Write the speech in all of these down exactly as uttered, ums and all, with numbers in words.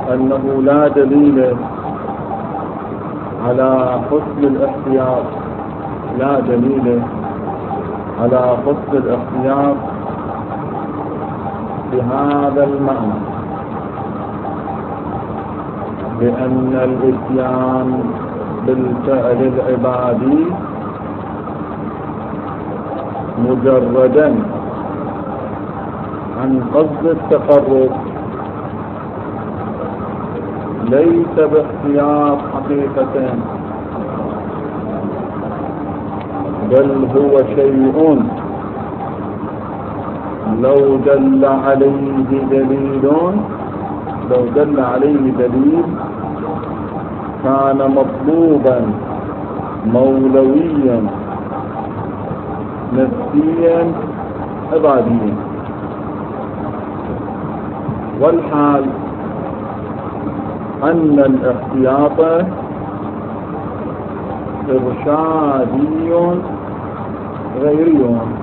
أنه لا دليل على حسن الاحتياط لا دليل على حسن الاحتياط بهذا المعنى، لأن الإتيان بالفعل العبادي مجردا عن قصد التقرب ليس باحتياط حقيقة، بل هو شيء لو دل عليه دليل لو دل عليه دليل كان مطلوبا مولويا نفسيا عباديا. والحال أن الاحتياط إرشادي غيري،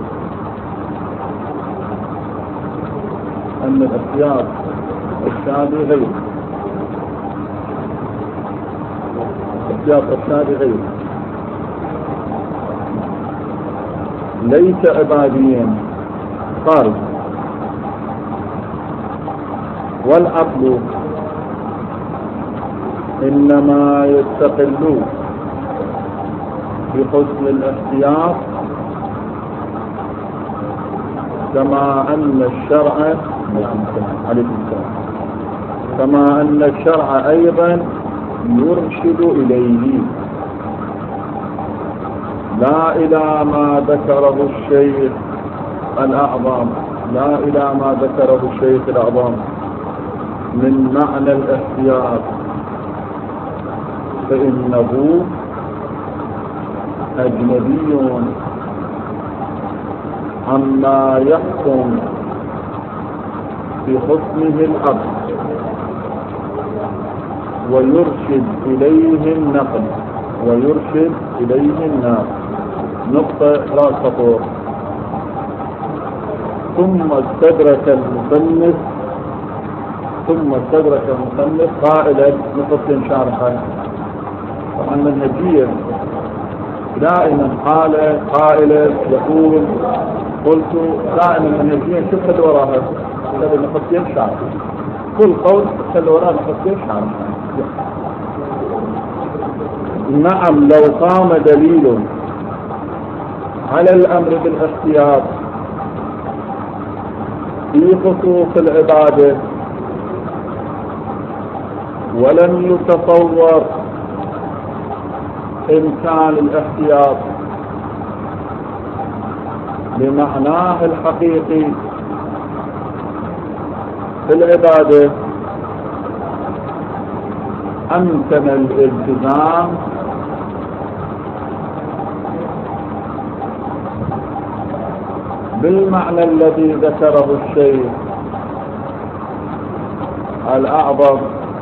أن الاحتياط إرشادي غيري احتياط إرشادي غيري ليس عباديا خارج. والعقل إنما يستقل بحسن الاحتياط كما أن الشرع عليه السلام كما أن الشرع أيضا يرشد إليه، لا إلى ما ذكره الشيخ الأعظم لا إلى ما ذكره الشيخ الأعظم من معنى الاحتياط، فإنه أجنبي عما يحكم بحكمه الأصل ويرشد إليه النقل ويرشد إليه النقل. نقطة لا سطور. ثم استدرك المصنف ثم استدرك المصنف قائلا نقطة شارحة. طبعا المنهجية دائما قال قائلا يقول قلت دائما المنهجية شوف اللي وراها هذا نقطتين شارحة، كل قول اللي وراها نقطتين شارحة. نعم لو قام دليل على الأمر بالاحتياط في خصوص العبادة ولم يتصور إمكان الاحتياط بمعناه الحقيقي في العبادة، أمكن الالتزام بالمعنى الذي ذكره الشيخ الأعظم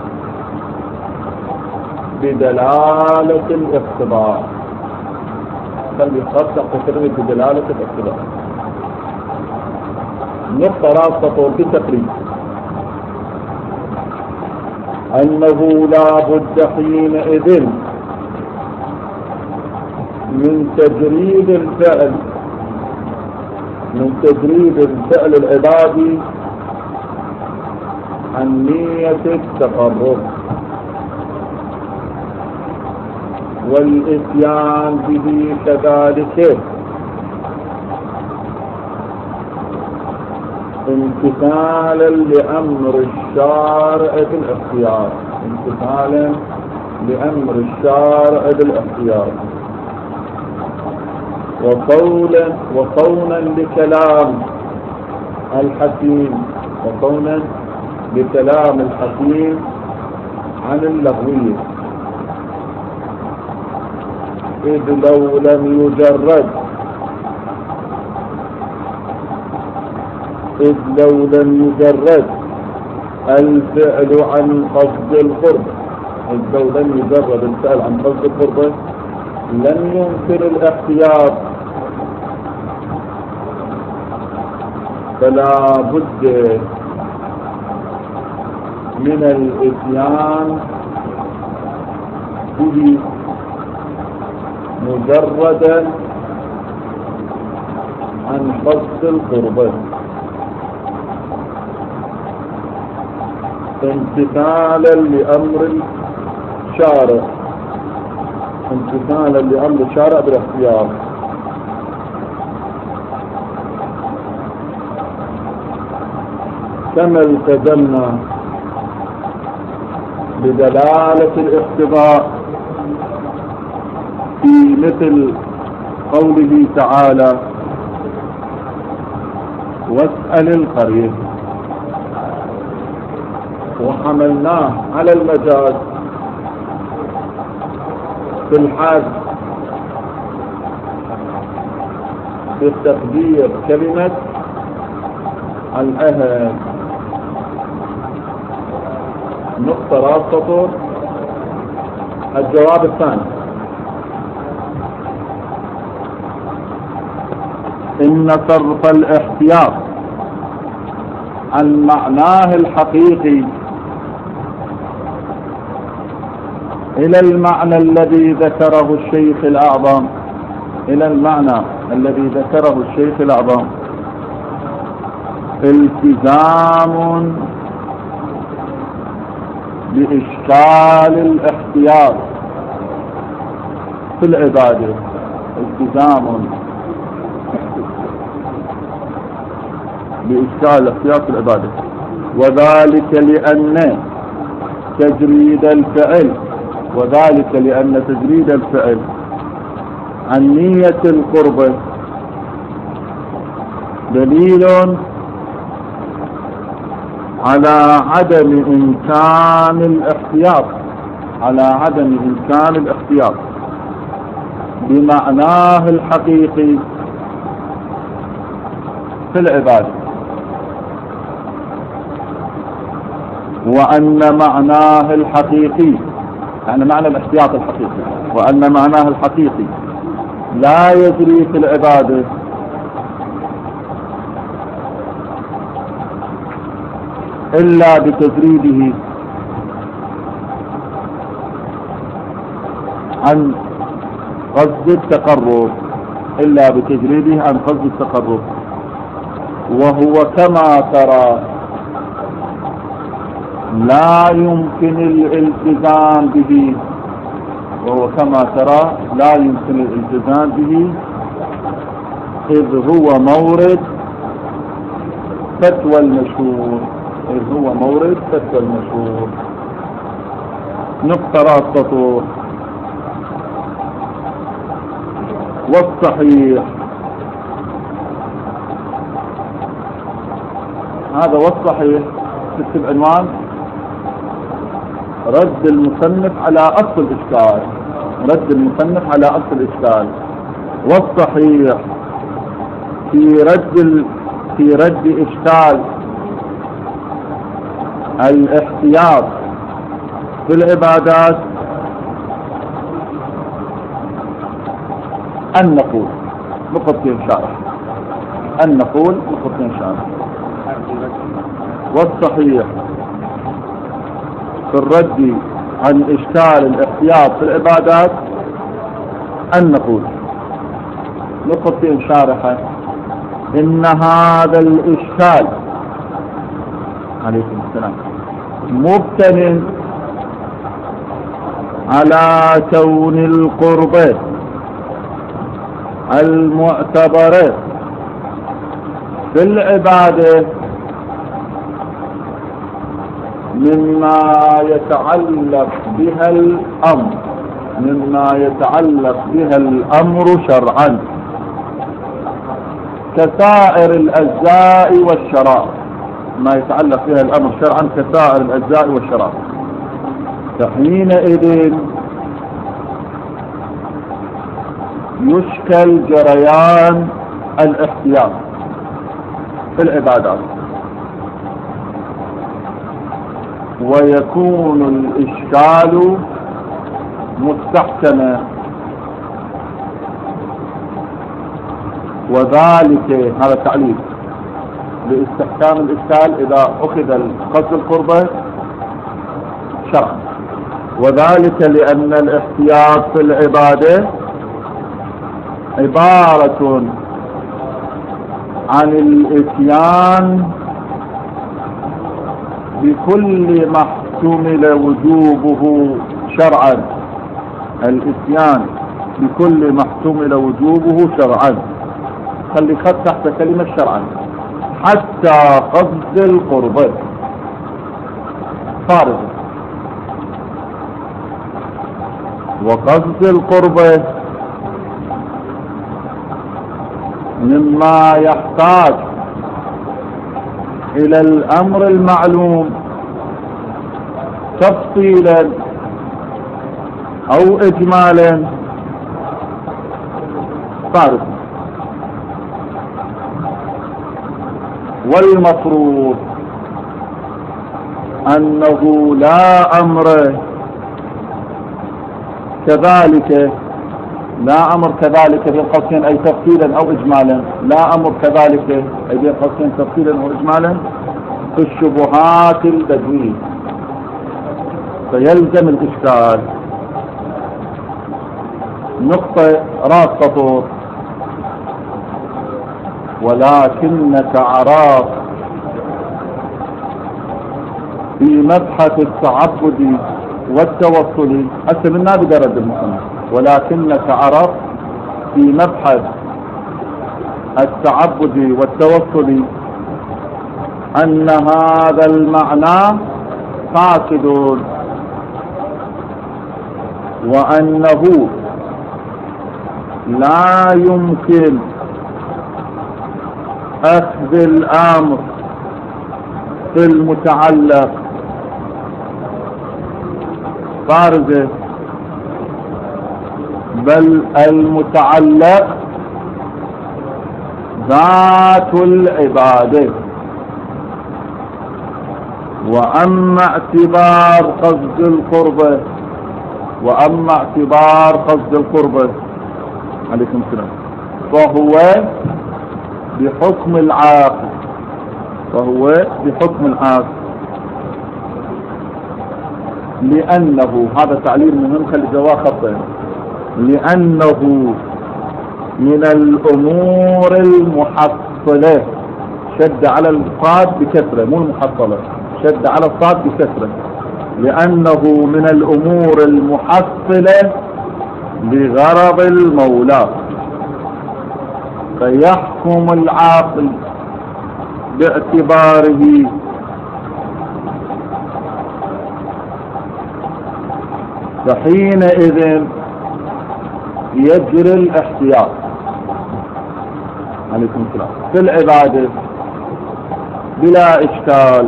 بدلالة الاقتضاء. خلي يخصص تكرير بدلالة الاقتضاء. نقطة راسطة بتقريب أنه لا بد حينئذ من تجريد الفعل من تجريد الفعل العبادي عن نية التقرب، والإتيان به كذلك امتثالا لأمر الشارع بالاختيار امتثالا لأمر الشارع بالاختيار وقولا وقولا لكلام الحكيم وقولا لكلام الحكيم عن اللغوية، إذ لو لم يجرد إذ لو لم يجرد الفعل عن قصد القرب إذ لو لم يجرد الفعل عن قصد القرب لم يمكن الاحتياط، فلا بد من الإتيان به مجردا عن قصد القربة، امتثالا لأمر الشارع، امتثالا لأمر الشارع بالاختيار. كما التزمنا بدلالة الاقتضاء في مثل قوله تعالى واسأل القرية، وحملناه على المجاز في الحد بالتقدير كلمة الأهل. نقطة رابطة الجواب الثاني: إن صرف الاحتياط عن معناه الحقيقي إلى المعنى الذي ذكره الشيخ الأعظم إلى المعنى الذي ذكره الشيخ الأعظم التزام بإشكال الاحتياط في العبادة، التزام بإشكال الاحتياط في العبادة، وذلك لأن تجريد الفعل وذلك لأن تجريد الفعل عن نية القربة دليل على عدم إمكان الاحتياط على عدم إمكان الاحتياط بمعناه الحقيقي في العبادة، وأن معناه الحقيقي يعني معنى الاحتياط الحقيقي وأن معناه الحقيقي لا يجري في العبادة إلا بتجريده عن قصد التقرب إلا بتجريده عن قصد التقرب وهو كما ترى لا يمكن الالتزام به وهو كما ترى لا يمكن الالتزام به إذ هو مورد فتوى المشهور إذ هو مورد فتوى المشهور. نقطة رابطة والصحيح، هذا والصحيح تكتب عنوان رد المصنف على أصل الإشكال، رد المصنف على أصل الإشكال. والصحيح في رد ال... في رد إشكال الاحتياط في العبادات أن نقول نقطتين شارح أن نقول نقطتين شارح والصحيح في الرد عن إشكال الاحتياط في العبادات أن نقول نقطتين شارحة إن هذا الإشكال عليكم السلام مبتن على كون القربة المعتبرة في العبادة مما يتعلق بها الأمر مما يتعلق بها الأمر شرعا كسائر الأجزاء والشرائع، ما يتعلق بها الأمر شرعا كسائر الأجزاء والشرائع، فحينئذ يشكل جريان الاحتياط في العبادات ويكون الإشكال مستحكما، وذلك هذا تعليل لاستحكام الإشكال إذا أخذ قصد القربة شرعا، وذلك لأن الاحتياط في العبادة عبارة عن الاتيان بكل ما احتمل وجوبه شرعا، الاتيان بكل ما احتمل وجوبه شرعا. خلي خط تحت كلمة شرعا، حتى قصد القربة فارغ، وقصد القربة مما يحتاج إلى الأمر المعلوم تفصيلا أو إجمالا فارغ. والمفروض أنه لا أمر كذلك، لا أمر كذلك بين قوسين أي تفصيلا أو إجمالا، لا أمر كذلك أي بين قوسين تفصيلا أو إجمالا في الشبهات البدوية، فيلزم الإشكال. نقطة راس سطور: ولكنك عراف في مبحث التعبد والتوصل. هسه من ما بدي ارد المصنف، ولكنك عرف في مبحث التعبد والتوصل أن هذا المعنى فاسد، وأنه لا يمكن أخذ الأمر في المتعلق فارغ، بل المتعلق ذات العبادة. وأما اعتبار قصد القربة وأما اعتبار قصد القربة عليكم السلام فهو بحكم العاقل، فهو بحكم العاقل لأنه، هذا تعليل مهم خلي جواه خطين، لأنه من الأمور المحصلة، شد على الصاد بكثرة مو المحصلة، شد على الصاد بكثرة، لأنه من الأمور المحصلة لغرض المولى، فيحكم العاقل باعتباره فحينئذ يجري الاحتياط عليكم السلام في العبادة بلا إشكال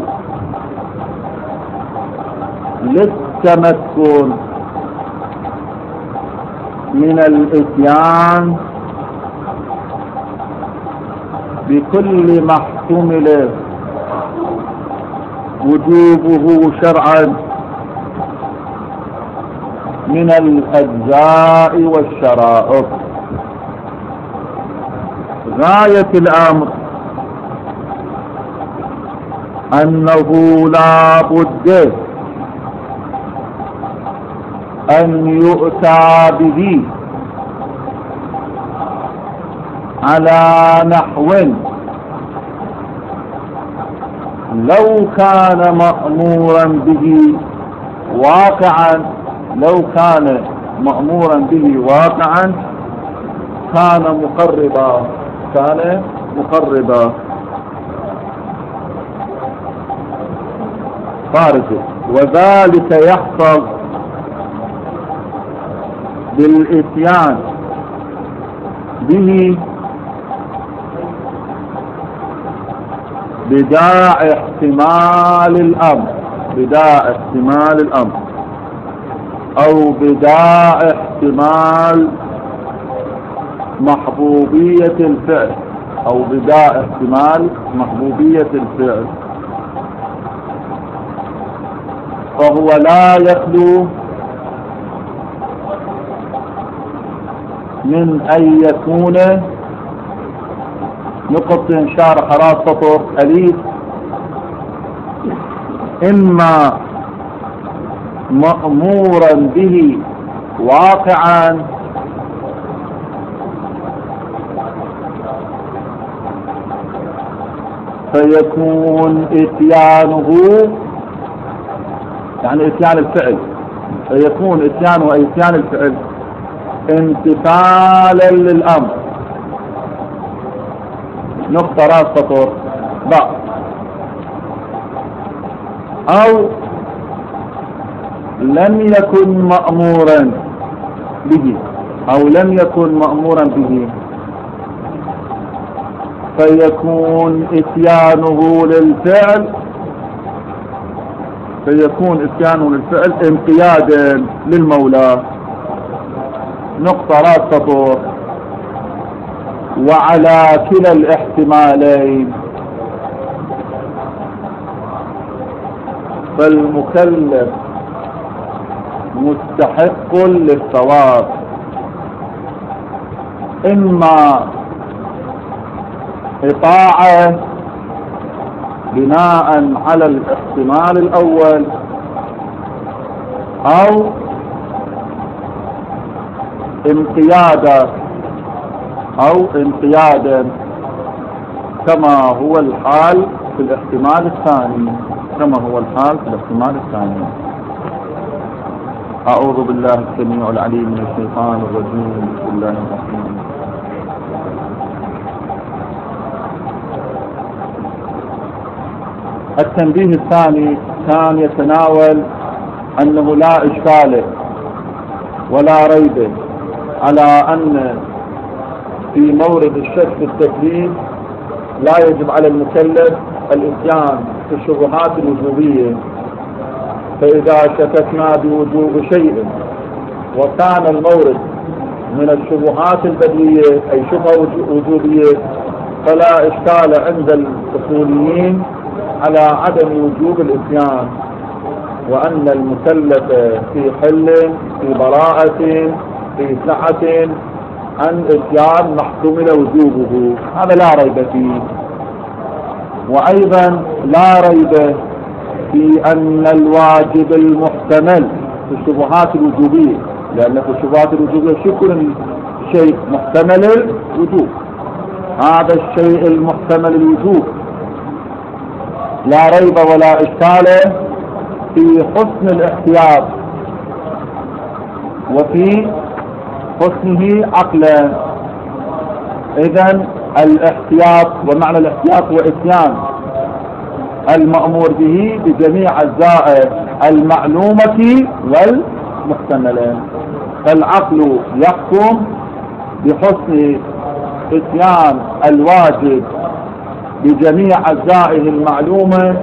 للتمكن من الاتيان بكل ما احتمل وجوبه شرعا من الأجزاء والشرائط. غاية الأمر أنه لا بد أن يؤتى به على نحو لو كان مأمورا به واقعا، لو كان مأمورا به واقعا كان مقربا، كان مقربا خارجه. وذلك يحصل بالاتيان به بداع احتمال الأمر، بداع احتمال الأمر أو بداع احتمال محبوبية الفعل، أو بداع احتمال محبوبية الفعل، فهو لا يخلو من أن يكون نقطة شارح راس سطر أليف إما مأمورا به واقعا فيكون اتيانه يعني اتيان الفعل، فيكون اتيانه أي اتيان الفعل امتثالا للأمر. نقطة راس سطر باء. أو لم يكن مأمورا به أو لم يكن مأمورا به فيكون اتيانه للفعل فيكون اتيانه للفعل انقيادا للمولى. نقطة راس سطر. وعلى كلا الاحتمالين فالمكلف مستحق للثواب، إما إطاعة بناء على الاحتمال الأول أو انقيادا أو انقيادا كما هو الحال في الاحتمال الثاني كما هو الحال في الاحتمال الثاني. أعوذ بالله السميع العليم من الشيطان الرجيم. بسم الله الرحمن الرحيم. التنبيه الثاني كان يتناول أنه لا إشكال ولا ريب على أن في مورد الشك في التكليف لا يجب على المكلف الاتيان في الشبهات الوجوبية. فإذا شككنا بوجوب شيء وكان المورد من الشبهات البديهية أي شبهة وجوبية فلا إشكال عند الأصوليين على عدم وجوب الاتيان، وأن المكلف في حل في براءة في سعة عن اتيان محتمل وجوبه، هذا لا ريب فيه. وأيضا لا ريب في أن الواجب المحتمل في الشبهات الوجوبية، لأن في الشبهات الوجوبية شكل شيء محتمل الوجوب، هذا الشيء المحتمل الوجوب لا ريب ولا إشكال في حسن الاحتياط وفي حسنه عقلا. إذن الاحتياط ومعنى الاحتياط هو اتيان المأمور به بجميع أجزاء المعلومة والمحتملة. فالعقل يحكم بحسن اتيان الواجب بجميع أجزائه المعلومة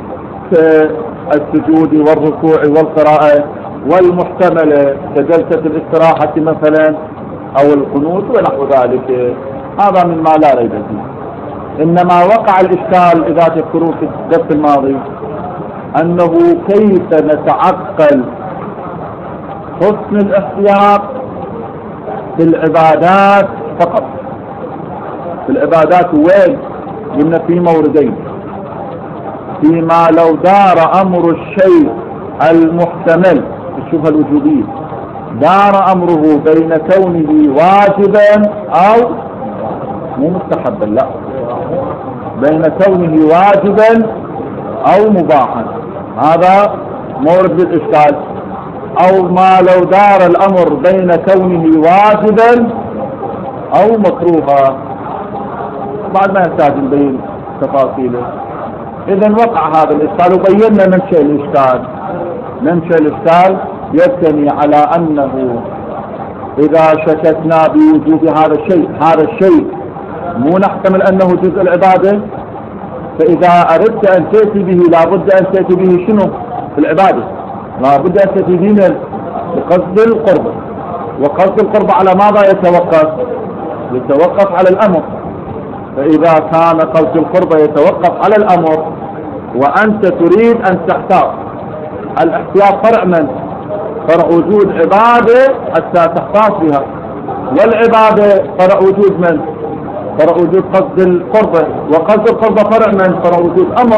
كالسجود والركوع والقراءة، والمحتملة كجلسة الاستراحة مثلا أو القنوت ونحو ذلك، هذا مما لا ريب فيه. إنما وقع الإشكال إذا تذكرون في الدرس الماضي أنه كيف نتعقل حسن الاحتياط في العبادات فقط. في العبادات وين؟ قلنا في موردين، فيما لو دار أمر الشيء المحتمل الشبهة الوجوبية دار أمره بين كونه واجبا أو مو مستحبا، لا، بين كونه واجبا أو مباحا، هذا مورد الإشكال. أو ما لو دار الأمر بين كونه واجبا أو مكروها، بعد ما يحتاج نبين تفاصيله. إذا وقع هذا الإشكال وبينا منشأ الإشكال. منشأ الإشكال يبتني على أنه إذا شككنا بوجود هذا الشيء، هذا الشيء مو نحتمل أنه جزء العبادة، فإذا أردت أن تأتي به لابد أن تأتي به شنو في العبادة؟ لابد أن تأتي به من بقصد القرب، وقصد القرب على ماذا يتوقف؟ يتوقف على الأمر. فإذا كان قصد القرب يتوقف على الأمر وأنت تريد أن تحتاط، الاحتياط فرع من؟ فرع وجود عبادة حتى تحتاط بها، والعبادة فرع وجود من؟ فرع وجود قصد القرب، وقصد القرب فرع من؟ فرع وجود أمر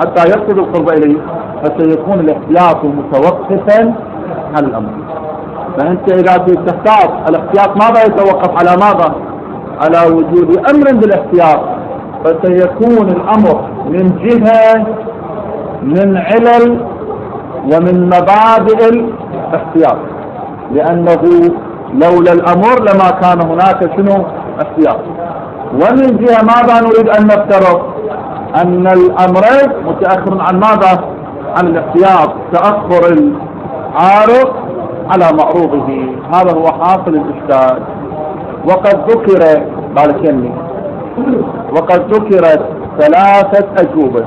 حتى يقصد القرب إليه، فسيكون الاحتياط متوقفا على الأمر. فأنت إذا تختار الاحتياط ماذا يتوقف على ماذا؟ على وجود أمر بالاحتياط، فسيكون الأمر من جهة من علل ومن مبادئ الاحتياط، لأنه لولا الأمر لما كان هناك شنو احتياط. ومن جهة ماذا نريد أن نفترض؟ أن الأمر متأخر عن ماذا؟ عن الاحتياط، تأخر العارض على معروضه. هذا هو حاصل الإشكال. وقد ذكر بالكني وقد ذكرت ثلاثة أجوبة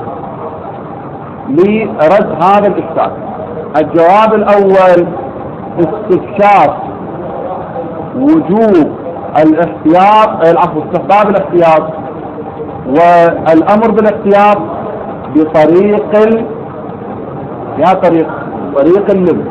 لرد هذا الإشكال. الجواب الأول استكشاف وجوب الاحتياط، العفو استحباب الاحتياط والأمر بالاحتياط بطريق ال... يا طريق طريق اللب.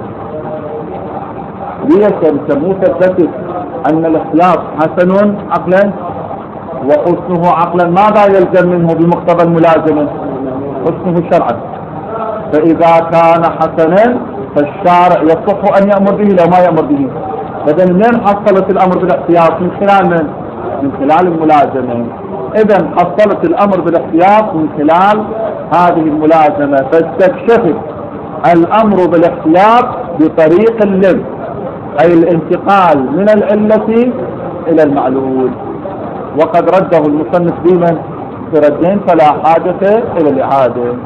ليسموه ثبتت أن الاحتياط حسن عقلا وحسنه عقلا. ماذا يلزم منه بمقتضى الملازمة؟ حسنه شرعا. فإذا كان حسنا فالشارع يصح أن يأمر به لو ما يأمر به. إذا منين حصلت الأمر بالاحتياط؟ من خلال من؟ من خلال الملازمة. إذا حصلت الأمر بالاحتياط من خلال هذه الملازمة، فاستكشفت الأمر بالاحتياط بطريق اللب، أي الانتقال من العلة إلى المعلول. وقد رده المصنف بمن بردين فلا حاجة إلى الإعادة.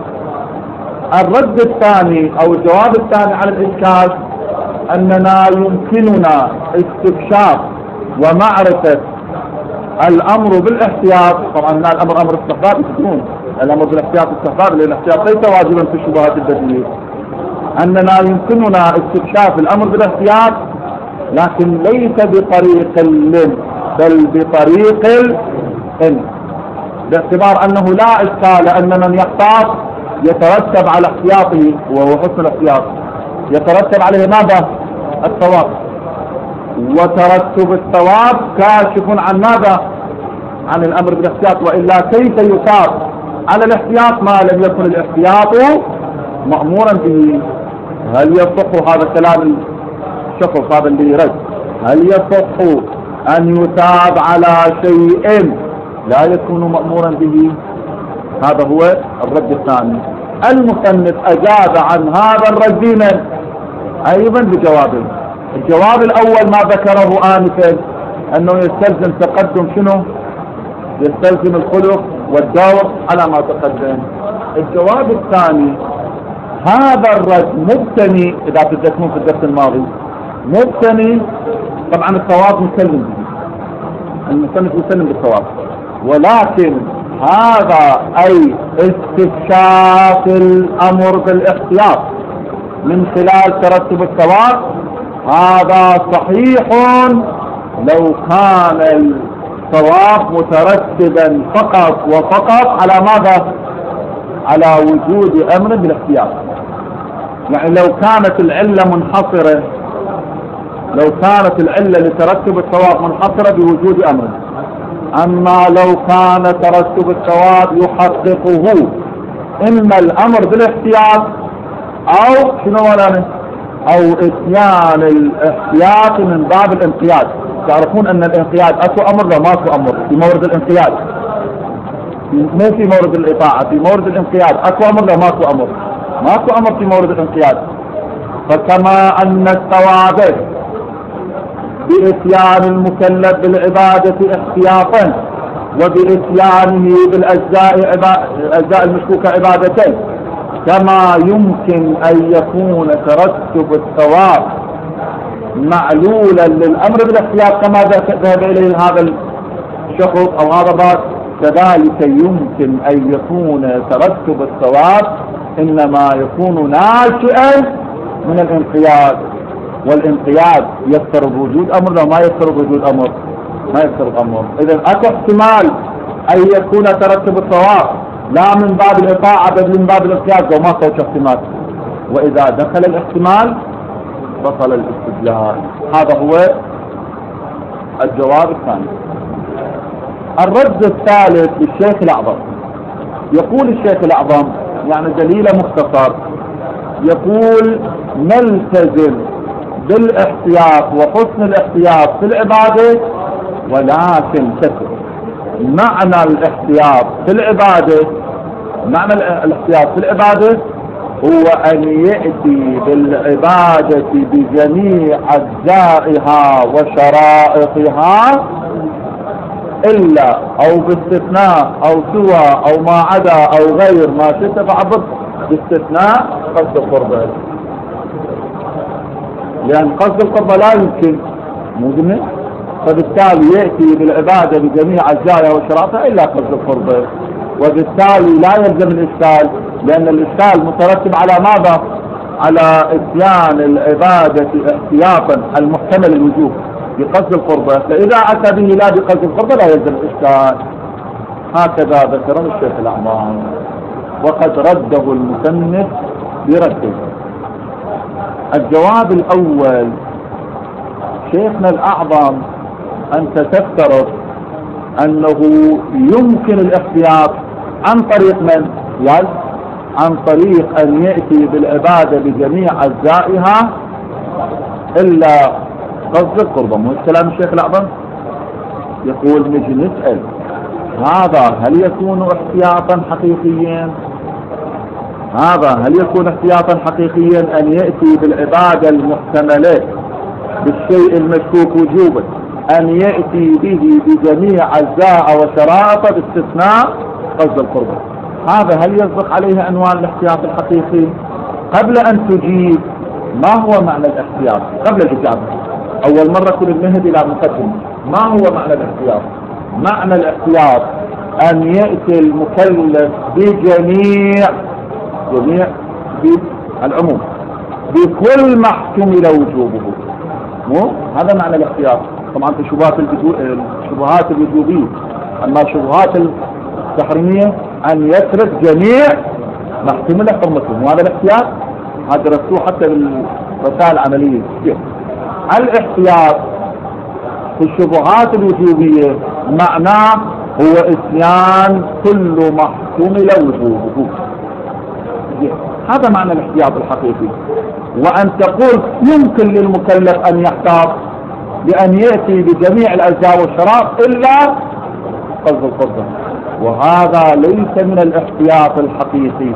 الرد الثاني أو الجواب الثاني على الإشكال أننا يمكننا استكشاف ومعرفة الأمر بالاحتياط. طبعا هنا الأمر أمر استحباب، يكون الأمر بالاحتياط استحباب، لأن الاحتياط ليس واجبا في الشبهات البديهية. أننا يمكننا استكشاف الأمر بالاحتياط لكن ليس بطريق اللم بل بطريق العلم، باعتبار أنه لا إشكال أن من يحتاط يترتب على احتياطه وهو حسن الاحتياط، يترتب عليه ماذا؟ الثواب. وترتب الثواب كاشف عن ماذا؟ عن الأمر بالاحتياط. وإلا كيف يثاب على الاحتياط ما لم يكن الاحتياط مأمورا به؟ هل يصح هذا كلام الشخص هذا اللي يرد؟ هل يصح أن يثاب على شيء لا يكون مأمورا به؟ هذا هو الرد الثاني. المصنف أجاب عن هذا الرد من أيضا بجوابه. الجواب الأول ما ذكره آنفا أنه يستلزم تقدم شنو؟ يستلزم الخلق والدور على ما تقدم. الجواب الثاني هذا الرد مبتني، إذا تذكرون في الدرس الماضي، مبتني طبعا الثواب مسلم به، المصنف يسلم بالثواب، ولكن هذا أي استكشاف الأمر بالاحتياط من خلال ترتب الثواب هذا صحيح لو كان الثواب مترتبا فقط وفقط على ماذا؟ على وجود أمر بالاحتياط. يعني لو كانت العلة منحصرة، لو كانت العلة لترتب الثواب منحصرة بوجود أمر. أما لو كان ترتب الثواب يحققه إما الأمر بالاحتياط أو شنو ولا أو إتيان الاحتياط من باب الانقياد. تعرفون أن الانقياد أكو أمر ولا ماكو أمر في مورد الانقياد، مو في مورد الإطاعة، في مورد الانقياد أكو أمر ولا ماكو أمر؟ ماكو أمر في مورد الانقياد. فكما أن الثواب بإتيان المكلف بالعبادة احتياطا وبإتيانه بالأجزاء الأجزاء المشكوكة عبادتين، كما يمكن أن يكون ترتب الثواب معلولا للأمر بالاحتياط كما ذهب إليه هذا الشخص أو هذا الرأس، كذلك يمكن أن يكون ترتب الثواب إنما يكون ناشئا من الانقياد. والانقياد يفترض وجود أمر لو ما يفترض وجود أمر؟ ما يفترض أمر. إذن أكو احتمال أن يكون ترتب الثواب لا من باب الإطاعة بل من باب الانقياد، وما كوش احتمال. وإذا دخل الاحتمال بطل الاستدلال. هذا هو الجواب الثاني. الرد الثالث للشيخ الأعظم، يقول الشيخ الأعظم يعني دليله مختصر. يقول نلتزم بالاحتياط وحسن الاحتياط في العبادة، ولكن كثر معنى الاحتياط في العبادة، معنى الاحتياط في العبادة هو أن يأتي بالعبادة بجميع أجزائها وشرائطها، إلا أو باستثناء أو سوى أو ما عدا أو غير ما شئت فعبر، باستثناء قصد القربة، لأن قصد القربة لا يمكن مجمع، فبالتالي يأتي بالعبادة بجميع أجزائها وشرائطها إلا قصد القربة، وبالتالي لا يلزم الإشكال، لأن الإشكال مترتب على ماذا؟ على إتيان العبادة احتياطا المحتمل الوجوب بقصد القربة، فإذا أتى به لا بقصد القربة لا يلزم الإشكال. هكذا ذكره الشيخ الأعظم، وقد رده المصنف برده. الجواب الأول: شيخنا الأعظم أنت تفترض أنه يمكن الاحتياط عن طريق من؟ يعني عن طريق أن يأتي بالعبادة بجميع أجزائها إلا قصد القربة. مو كلام الشيخ الأعظم؟ يقول نجي نسأل هذا هل يكون احتياطا حقيقيا؟ هذا هل يكون احتياطا حقيقيا أن يأتي بالعبادة المحتملة بالشيء المشكوك وجوبا، أن يأتي به بجميع أجزاء وشرائط باستثناء قصد القربة؟ هذا هل يصدق عليه عنوان الاحتياط الحقيقي؟ قبل أن تجيب ما هو معنى الاحتياط؟ قبل الإجابة أول مرة كل المهد إلى مقدمة. ما هو معنى الاحتياط؟ معنى الاحتياط أن يأتي المكلف بجميع جميع بالعموم بكل ما احتمل وجوبه. مو هذا معنى الاحتياط. طبعا في شبهات الشبهات الوجوبية، أما الشبهات التحريمية أن يترك جميع ما احتمل حرمته، وهذا الاحتياط هذا درسوه حتى بالرسائل العملية. الاحتياط في الشبهات الوجوبية معناه هو اتيان كل ما احتمل وجوبه. هذا معنى الاحتياط الحقيقي. وأن تقول يمكن للمكلف أن يحتاط بأن يأتي بجميع الأجزاء والشرائط إلا قصد القربة، وهذا ليس من الاحتياط الحقيقي.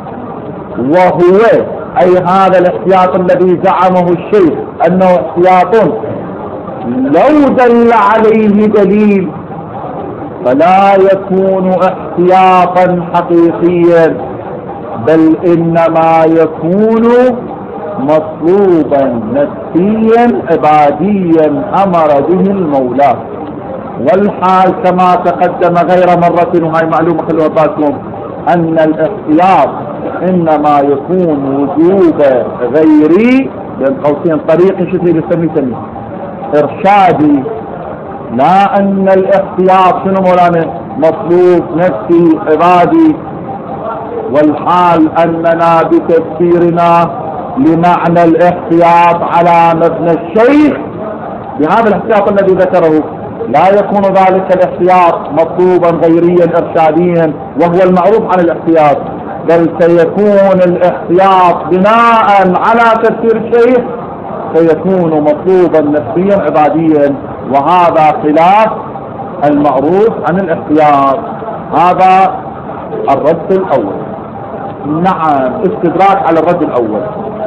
وهو أي هذا الاحتياط الذي زعمه الشيخ أنه احتياط لو دل عليه دليل فلا يكون احتياطا حقيقيا، بل إنما يكون مطلوبا نفسيا عباديا أمر به المولى. والحال كما تقدم غير مرة، وهي معلومة خلوها بالكم، أن الاحتياط إنما يكون وجوب غيري بين قوسين طريق شتري بسمي سمي إرشادي، لا أن الاحتياط شنو مولانا مطلوب نفسي عبادي. والحال أننا بتفسيرنا لمعنى الاحتياط على مبنى الشيخ بهذا الاحتياط الذي ذكره لا يكون ذلك الاحتياط مطلوبا غيريا إرشاديا وهو المعروف عن الاحتياط، بل سيكون الاحتياط بناء على تفسير الشيخ سيكون مطلوبا نفسيا عباديا، وهذا خلاف المعروف عن الاحتياط. هذا الرد الأول. نعم، استدراك على الرد الأول.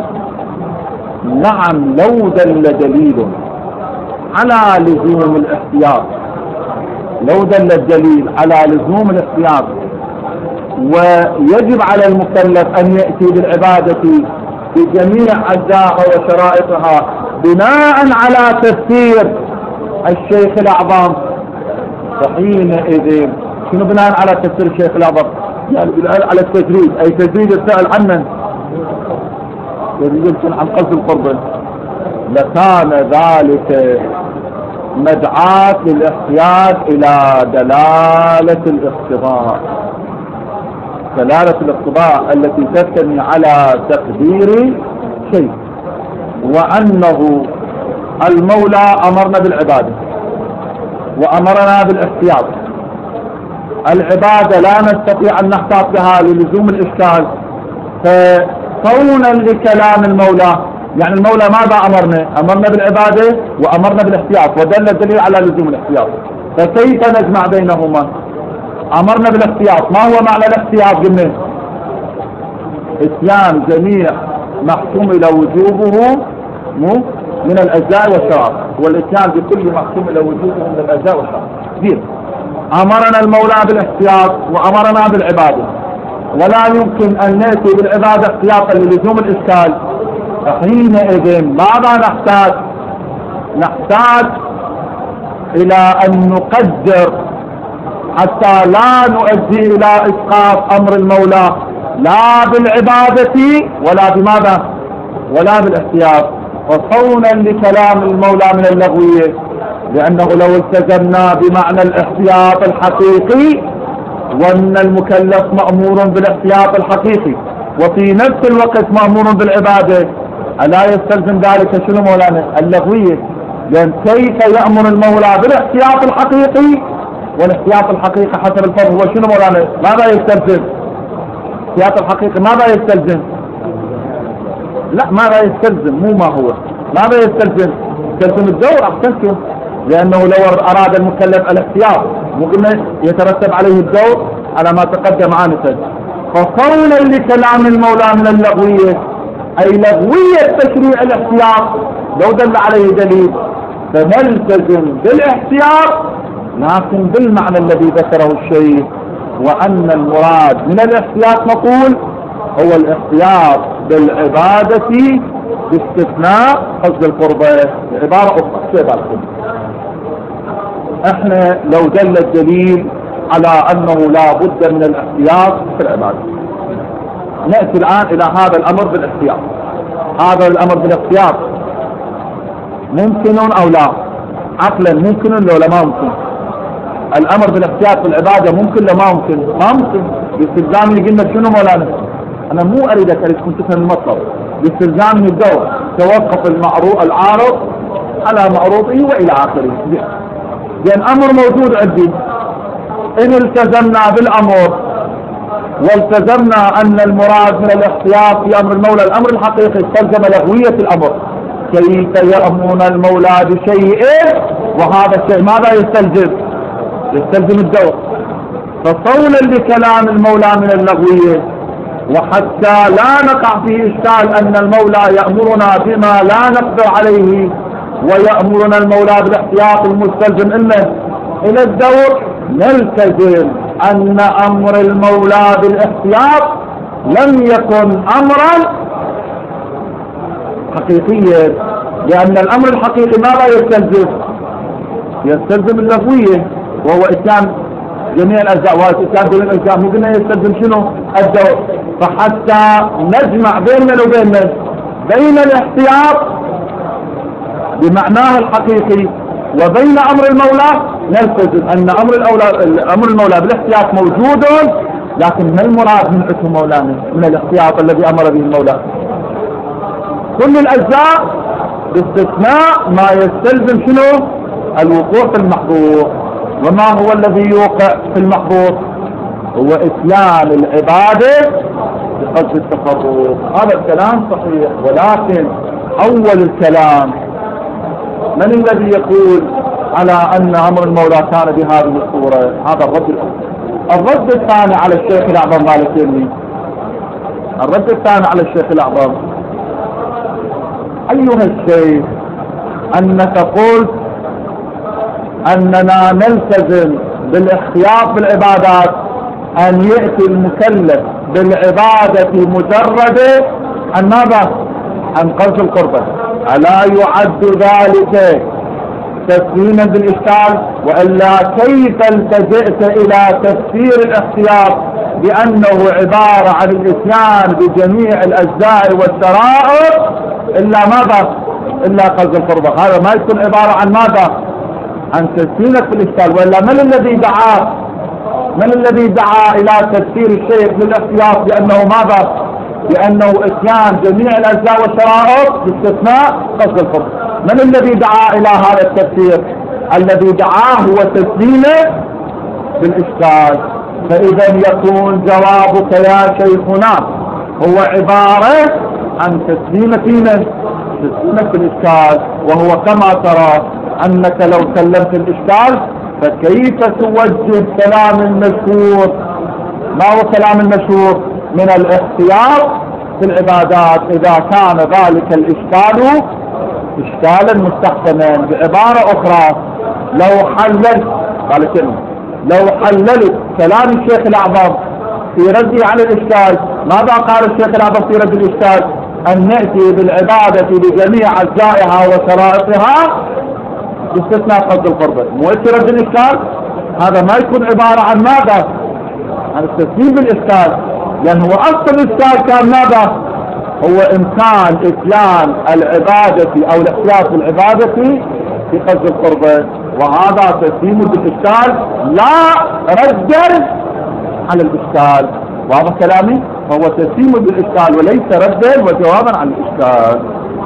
نعم، لو دل دليل على لزوم الاحتياط، لو دل الدليل على لزوم الاحتياط ويجب على المكلف أن يأتي بالعبادة بجميع أجزائها وشرائطها بناء على تفسير الشيخ الأعظم، فحينئذ شنو بناء على تفسير الشيخ الأعظم؟ يعني بناء على التجريد، أي تجريد السائل عن من؟ يجب عن قصد القربة، لكان ذلك مدعاة للاحتياج إلى دلالة الاقتضاء، دلالة الاقتضاء التي تبتني على تقدير شيء، وأنه المولى أمرنا بالعبادة وأمرنا بالاحتياط، العبادة لا نستطيع أن نحتاط بها للزوم الإشكال، فصونا لكلام المولى، يعني المولى ماذا أمرنا؟ أمرنا بالعبادة وأمرنا بالاحتياط، ودل الدليل على لزوم الاحتياط، فكيف نجمع بينهما؟ أمرنا بالاحتياط، ما هو معنى الاحتياط؟ قلنا اتيان جميع محكوم إلى وجوبه من الأجزاء والشرائط، والاتيان بكل محكوم إلى وجوبه من الأجزاء والشرائط. دير. أمرنا المولى بالاحتياط وأمرنا بالعبادة، ولا يمكن أن نأتي بالعبادة احتياطا للزوم الإشكال، حينئذ ماذا نحتاج؟ نحتاج إلى أن نقدر حتى لا نؤدي إلى إسقاط أمر المولى لا بالعبادة ولا بماذا؟ ولا بالاحتياط، وصونا لكلام المولى من اللغوية، لأنه لو التزمنا بمعنى الاحتياط الحقيقي وأن المكلف مأمور بالاحتياط الحقيقي وفي نفس الوقت مأمور بالعبادة، ألا يستلزم ذلك شنو مولانا؟ اللغوية. لأن كيف يأمر المولى بالاحتياط الحقيقي والاحتياط الحقيقي حسب الفرض هو شنو مولانا؟ ماذا يستلزم؟ الاحتياط الحقيقي ماذا يستلزم؟ لا ماذا يستلزم مو ما هو، ماذا يستلزم؟ يستلزم الدور. أحسنتم، لأنه لو أراد المكلف الاحتياط مو قلنا يترتب عليه الدور على ما تقدم آنفا. فصونا لكلام المولى من اللغوية، أي لغوية تشريع الاحتياط لو دل عليه دليل فنلتزم بالاحتياط، لكن بالمعنى الذي ذكره الشيخ، وأن المراد من الاحتياط نقول هو الاحتياط بالعبادة باستثناء قصد القربة. عبارة أخرى كيف أقول؟ احنا لو دل الدليل على أنه لا بد من الاحتياط في العبادة، نأتي الآن إلى هذا الأمر بالاحتياط. هذا الأمر بالاحتياط ممكن أو لا؟ عقلا ممكن ولا ما ممكن؟ الأمر بالاحتياط في العبادة ممكن ولا ما ممكن؟ ما ممكن. باستلزامي قلنا شنو مولانا؟ أنا مو أريدك أريد كنت تفهم المطلب. باستلزامي الدور توقف المعروض العارض على معروضه وإلى آخره، لأن أمر موجود عندي. إن التزمنا بالأمر والتزمنا أن المراد من الاحتياط في أمر المولى الأمر الحقيقي، استلزم لغوية الأمر. كيف يأمرون المولى بشيء وهذا الشيء ماذا يستلزم؟ يستلزم الدور. فصولا لكلام المولى من اللغوية، وحتى لا نقع في إشكال أن المولى يأمرنا بما لا نقدر عليه ويأمرنا المولى بالاحتياط المستلزم إنه إلى الدور، نلتزم أن أمر المولى بالاحتياط لم يكن أمرا حقيقيا، لأن الأمر الحقيقي ماذا يستلزم؟ يستلزم اللغوية، وهو إتيان جميع الأجزاء، وإتيان جميع الأجزاء مو قلنا يستلزم شنو؟ الدور. فحتى نجمع بيننا وبين بين الاحتياط بمعناه الحقيقي وبين أمر المولى، نلتزم أن أمر الأولى أمر المولى بالاحتياط موجود، لكن ما المراد من اسم مولانا من الاحتياط الذي أمر به المولى؟ كل الأجزاء باستثناء ما يستلزم شنو؟ الوقوع في المحظور. وما هو الذي يوقع في المحظور؟ هو إتيان العبادة بقصد التفرق. هذا الكلام صحيح، ولكن أول الكلام من الذي يقول على أن أمر المولى كان بهذه الصورة؟ هذا الرد الأول. الرد الثاني على الشيخ الأعظم مالك يمين، الرد الثاني على الشيخ الأعظم: أيها الشيخ، أنك قلت أننا نلتزم بالاحتياط بالعبادات أن يأتي المكلف بالعبادة مجرد عن ماذا؟ عن قصد القربة. ألا يعد ذلك تسليما بالإشكال؟ وإلا كيف التجئت إلى تفسير الاحتياط بأنه عبارة عن الإتيان بجميع الأجزاء والشرائط إلا ماذا؟ إلا قصد القربة. هذا ما يكون عبارة عن ماذا؟ عن تسليمك بالإشكال. وإلا من الذي دعا من الذي دعا إلى تفسير الشيخ بالاحتياط بأنه ماذا؟ بأنه إتيان جميع الأجزاء والشرائط باستثناء قصد القربة. من الذي دعا إلى هذا التفسير؟ الذي دعاه هو تسليمه بالإشكال. فإذا يكون جوابك يا شيخنا هو عبارة عن تسليمة تسليمة الإشكال، وهو كما ترى أنك لو سلمت الإشكال فكيف توجد كلام المشهور؟ ما هو كلام المشهور من الاختيار في العبادات إذا كان ذلك الإشكال إشكالا مستحسنا؟ بعبارة أخرى لو حللت قال كلمة لو حللت كلام الشيخ الأعظم في رده على الإشكال، ماذا قال الشيخ الأعظم في رد الإشكال؟ أن نأتي بالعبادة بجميع أجزائها وشرائطها باستثناء قصد القربة. مو رد الإشكال هذا ما يكون عبارة عن ماذا؟ عن التسليم بالإشكال، لأن هو أصل الإشكال كان ماذا؟ هو إمكان إتيان العبادة أو الاحتياط بالعبادة في قصد القربة، وهذا تسليم بالإشكال لا ردا على الإشكال. واضح كلامي؟ فهو تسليم بالإشكال وليس ردا وجوابا عن الإشكال.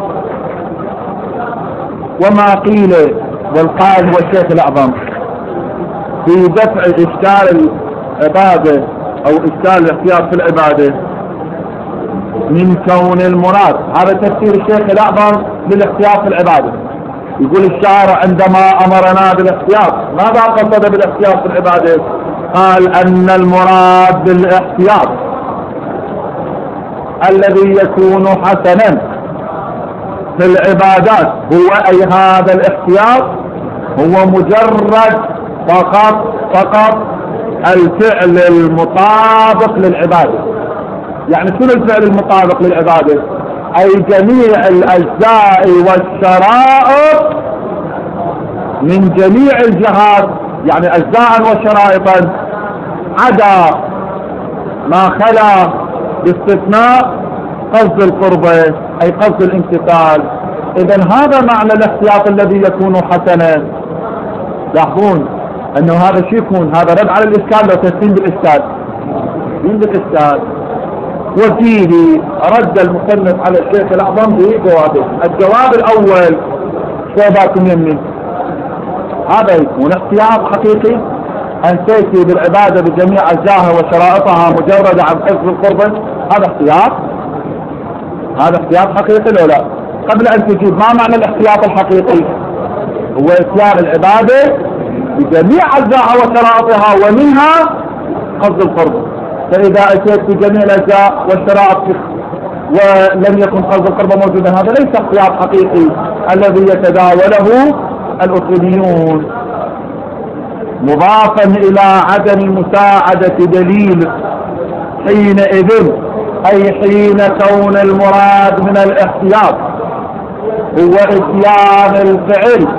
وما قيل والقائل هو الشيخ الأعظم في دفع إشكال العبادة أو إشكال الاحتياط في العبادة من كون المراد، هذا تفسير الشيخ الأعظم للاحتياط في العبادة. يقول الشارع عندما أمرنا بالاحتياط ماذا قصد بالاحتياط في العبادة؟ قال أن المراد بالاحتياط الذي يكون حسنا في العبادات هو أي هذا الاحتياط هو مجرد فقط فقط الفعل المطابق للعبادة. يعني شنو الفعل المطابق للعبادة؟ أي جميع الأجزاء والشرائط من جميع الجهات، يعني أجزاء وشرائطا عدا ما خلا باستثناء قصد القربة أي قصد الامتثال. إذا هذا معنى الاحتياط الذي يكون حسنا. لاحظون أنه هذا شيء يكون هذا رد على الإشكال لو تسليم بالإشكال تسليم بالإشكال. وفيه رد المصنف على الشيخ الأعظم بجوابه. الجواب الأول شوفاكم يمي، هذا يكون احتياط حقيقي أن تأتي بالعبادة بجميع أجزائها وشرائطها مجرد عن قصد القربة، هذا احتياط هذا احتياط حقيقي لو لا؟ قبل أن تجيب ما معنى الاحتياط الحقيقي؟ هو إتيان العبادة بجميع أجزائها وشرائطها ومنها قصد القربة. فإذا أتيت بجميع الأجزاء والشرائط ولم يكن قصد القربة موجودا هذا ليس احتياط حقيقي الذي يتداوله الأصوليون. مضافا إلى عدم مساعدة دليل حينئذ أي حين كون المراد من الاحتياط هو إتيان الفعل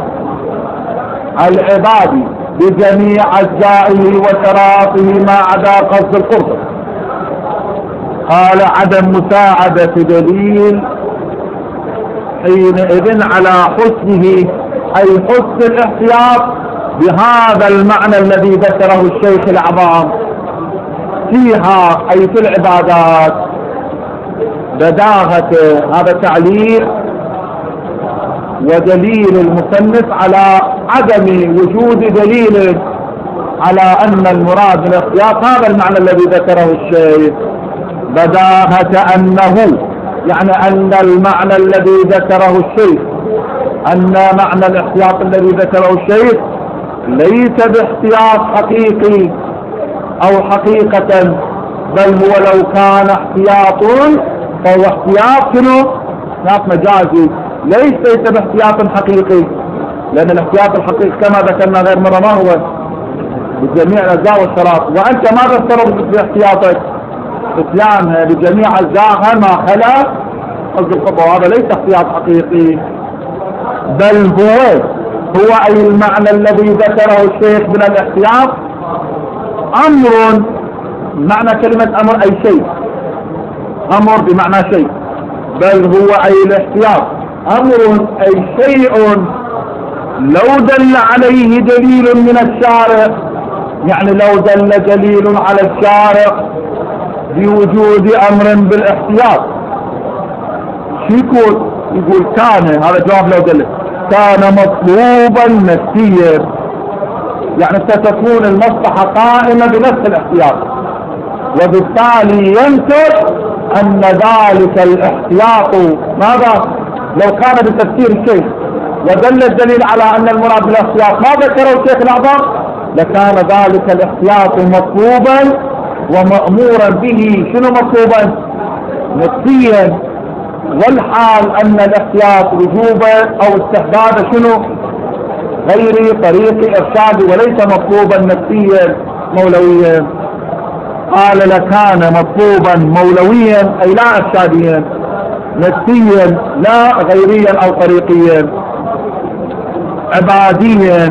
العبادي بجميع أجزائه وشرائطه ما عدا قصد القربة. قال عدم مساعدة دليل حينئذ على حسنه أي حسن الاحتياط بهذا المعنى الذي ذكره الشيخ الأعظم فيها أي في العبادات بداهة. هذا تعليل ودليل المصنف على عدم وجود دليل على أن المراد بالاحتياط هذا المعنى الذي ذكره الشيخ. بداهة أنه يعني أن المعنى الذي ذكره الشيخ أن معنى الاحتياط الذي ذكره الشيخ ليس باحتياط حقيقي أو حقيقة، بل هو لو كان احتياط فهو احتياط شنو؟ احتياط مجازي، ليس باحتياط حقيقي، لأن الاحتياط الحقيقي كما ذكرنا غير مرة ما هو بجميع الأجزاء والشرائط. وأنت ماذا افترضت باحتياطك؟ اتيانها بجميع أجزائها ما خلا قصد القربة، وهذا ليس احتياط حقيقي، بل هو هو أي المعنى الذي ذكره الشيخ من الاحتياط أمر. معنى كلمة أمر أي شيء، أمر بمعنى شيء، بل هو أي الاحتياط أمر أي شيء لو دل عليه دليل من الشارع، يعني لو دل دليل على الشارع بوجود أمر بالاحتياط شو يقول؟ يقول كان، هذا جواب لو دل، كان مطلوبا نفسيا يعني ستكون المصلحة قائمة بنفس الاحتياط، وبالتالي ينتج أن ذلك الاحتياط ماذا؟ لو كان بتفسير الشيخ ودل الدليل على أن المراد بالاحتياط ما ذكره الشيخ الأعظم لكان ذلك الاحتياط مطلوبا ومأمورا به. شنو مطلوبا؟ نفسيا، والحال أن الاحتياط وجوبا أو استحبابا شنو؟ غير طريق إرشاد وليس مطلوبا نفسيا مولويا. قال لكان مطلوبا مولويا أي لا إرشاديا، نفسيا لا غيريا أو طريقيا، عباديا.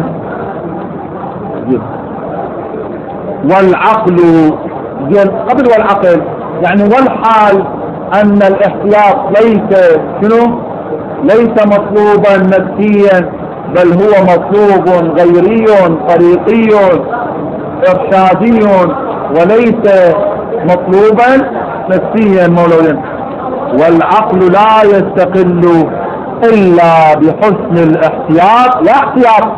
والعقل قبل والعقل يعني والحال أن الاحتياط ليس شنو؟ ليس مطلوبا نفسيا بل هو مطلوب غيري طريقي إرشادي وليس مطلوبا نفسيا مولويا. والعقل لا يستقل إلا بحسن الاحتياط، لا احتياط،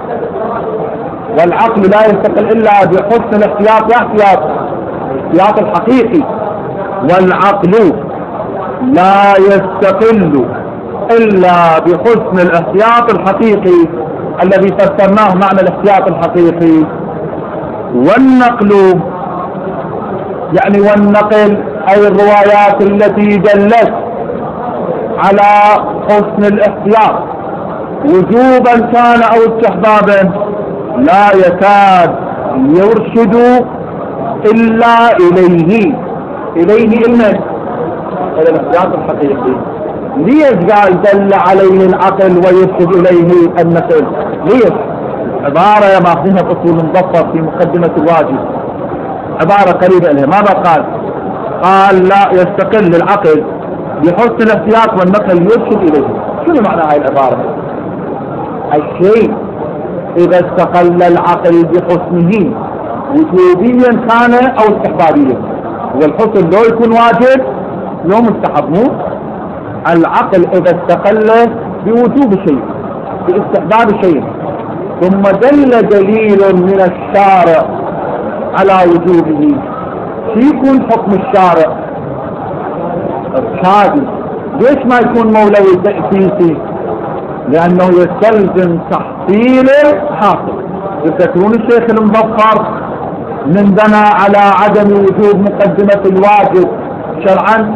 والعقل لا يستقل إلا بحسن الاحتياط، لا احتياط، الاحتياط الحقيقي. والعقل لا يستقل إلا بحسن الاحتياط الحقيقي الذي فسرناه معنى الاحتياط الحقيقي. والنقل يعني والنقل أي الروايات التي دلت على حسن الاحتياط وجوبا كان أو استحبابا لا يكاد يرشد إلا إليه، إليه إلنا إلى الاحتياط الحقيقي. ليش قال دل عليه العقل ويرشد إليه النقل؟ ليش؟ عبارة ماخذينها بأصول مظفر في مقدمة الواجب، عبارة قريبة إليه. ماذا قال؟ قال لا يستقل العقل بحسن الاحتياط والنقل يرشد إليه. شنو معنى هاي العبارة؟ الشيء إذا استقل العقل بحسنه وجوبيا كان أو استحبابيا، والحسن لو يكون واجب لو مستحب. مو العقل إذا استقل بوجوب شيء باستحباب شيء ثم دل دليل من الشارع على وجوبه، شو يكون حكم الشارع؟ ارشادي. ليش ما يكون مولوي تأسيسي؟ لأنه يستلزم تحصيل الحاصل. تذكرون الشيخ المظفر من بنى على عدم وجوب مقدمة الواجب شرعا.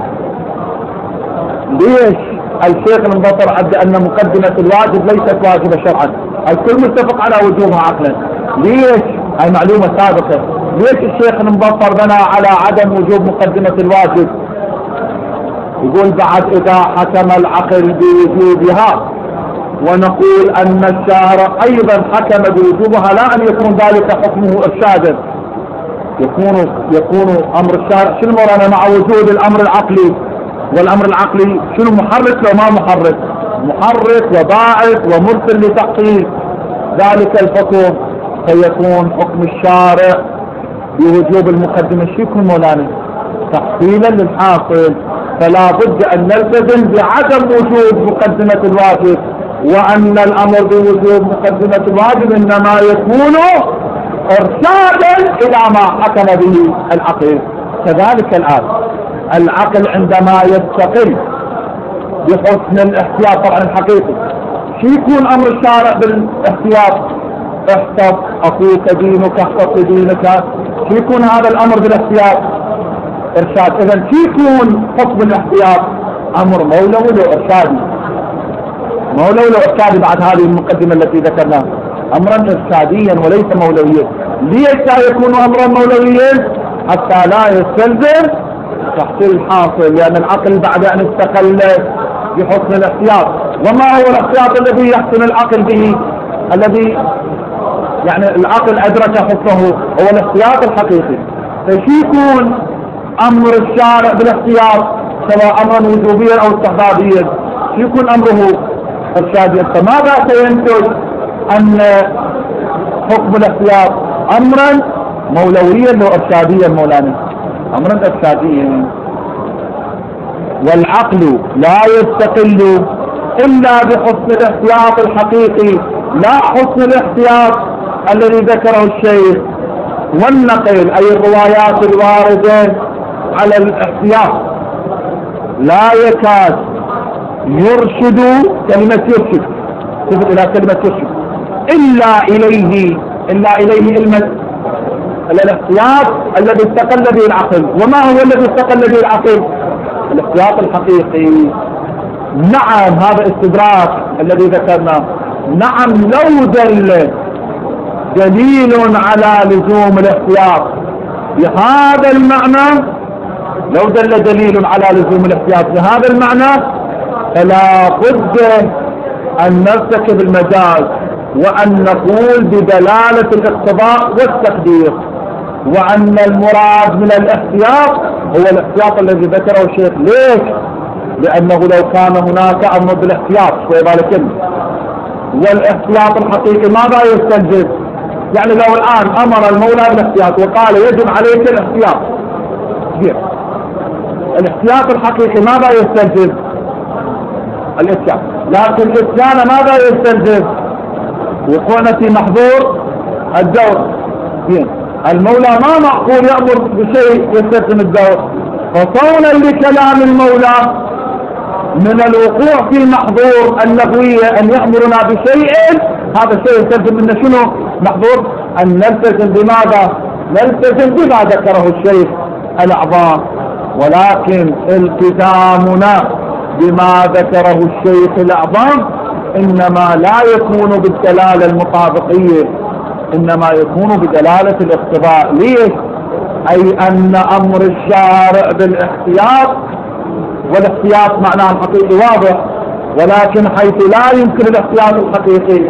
ليش الشيخ المظفر عد أن مقدمة الواجب ليست واجبة شرعا؟ الكل متفق على وجوبها عقلا. ليش؟ هاي معلومة سابقة. ليش الشيخ المظفر بنى على عدم وجوب مقدمة الواجب؟ يقول بعد إذا حكم العقل بوجوبها ونقول أن الشارع أيضا حكم بوجوبها لا أن يكون ذلك حكمه إرشادا، يكون يكون أمر الشارع شنو مولانا مع وجود الأمر العقلي، والأمر العقلي شنو محرك لو ما محرك؟ محرك وباعث ومرسل لتحقيق ذلك الحكم، فيكون حكم الشارع بوجوب المقدمة شو يكون مولانا؟ تحصيلا للحاصل. فلا بد أن نلتزم بعدم وجود مقدمة الواجب، وأن الأمر بوجوب مقدمة الواجب إنما يكون إرشادا إلى ما حكم به العقل. كذلك الآن العقل عندما يستقل بحسن الاحتياط طبعا الحقيقي، شو يكون أمر الشارع بالاحتياط؟ احفظ أخوك دينك احفظ دينك. شو يكون هذا الأمر بالاحتياط؟ إرشاد. إذا شو يكون حكم الاحتياط؟ أمر مولوي لو إرشادي، مولوي لو إرشادي بعد هذه المقدمة التي ذكرناها، أمرا إرشاديا وليس مولويا. ليش لا يكون أمرا مولويا؟ حتى لا يستلزم تحصيل الحاصل، لأن العقل بعد أن استقل بحسن الاحتياط. وما هو الاحتياط الذي يحسن العقل به؟ الذي يعني العقل أدرك حسنه هو الاحتياط الحقيقي. فشي يكون أمر الشارع بالاحتياط سواء أمرا وجوبيا أو استحبابيا؟ شو يكون أمره؟ إرشاديا. فماذا سينتج؟ أن حكم الاحتياط أمرا مولويا لو إرشاديا مولانا، أمرا إرشاديا. والعقل لا يستقل إلا بحسن الاحتياط الحقيقي، لا حسن الاحتياط الذي ذكره الشيخ والنقل أي الروايات الواردة على الاحتياط لا يكاد يرشد كلمة يرشد تفضل إلى كلمة يرشد إلا إليه إلا إليه علم الاحتياط الذي استقل به العقل. وما هو الذي استقل به العقل؟ الاحتياط الحقيقي. نعم هذا استدراك الذي ذكرناه. نعم لو دل دليل على لزوم الاحتياط بهذا المعنى، لو دل دليل على لزوم الاحتياط بهذا المعنى فلا بد أن نرتكب المجاز وأن نقول بدلالة الاقتضاء والتقدير، وأن المراد من الاحتياط هو الاحتياط الذي ذكره الشيخ. ليش؟ لأنه لو كان هناك أمر بالاحتياط شوي بالك، والاحتياط الحقيقي ماذا يستلزم؟ يعني لو الآن أمر المولى بالاحتياط وقال يجب عليك الاحتياط، الاحتياط الحقيقي ماذا يستلزم؟ الإتيان. لكن الإتيان ماذا يستلزم؟ وقوعنا في محظور الدور. المولى ما معقول يأمر بشيء يستلزم الدور، فصونا لكلام المولى من الوقوع في محظور اللغوية أن يأمرنا بشيء، هذا الشيء يستلزم منا شنو؟ محظور أن نلتزم بماذا؟ نلتزم بما ذكره الشيخ الأعظام. ولكن التزامنا بما ذكره الشيخ الأعظام إنما لا يكون بالدلالة المطابقية، إنما يكون بدلالة الاقتضاء. ليش؟ أي أن أمر الشارع بالاحتياط، والاحتياط معناه الحقيقي واضح، ولكن حيث لا يمكن الاحتياط الحقيقي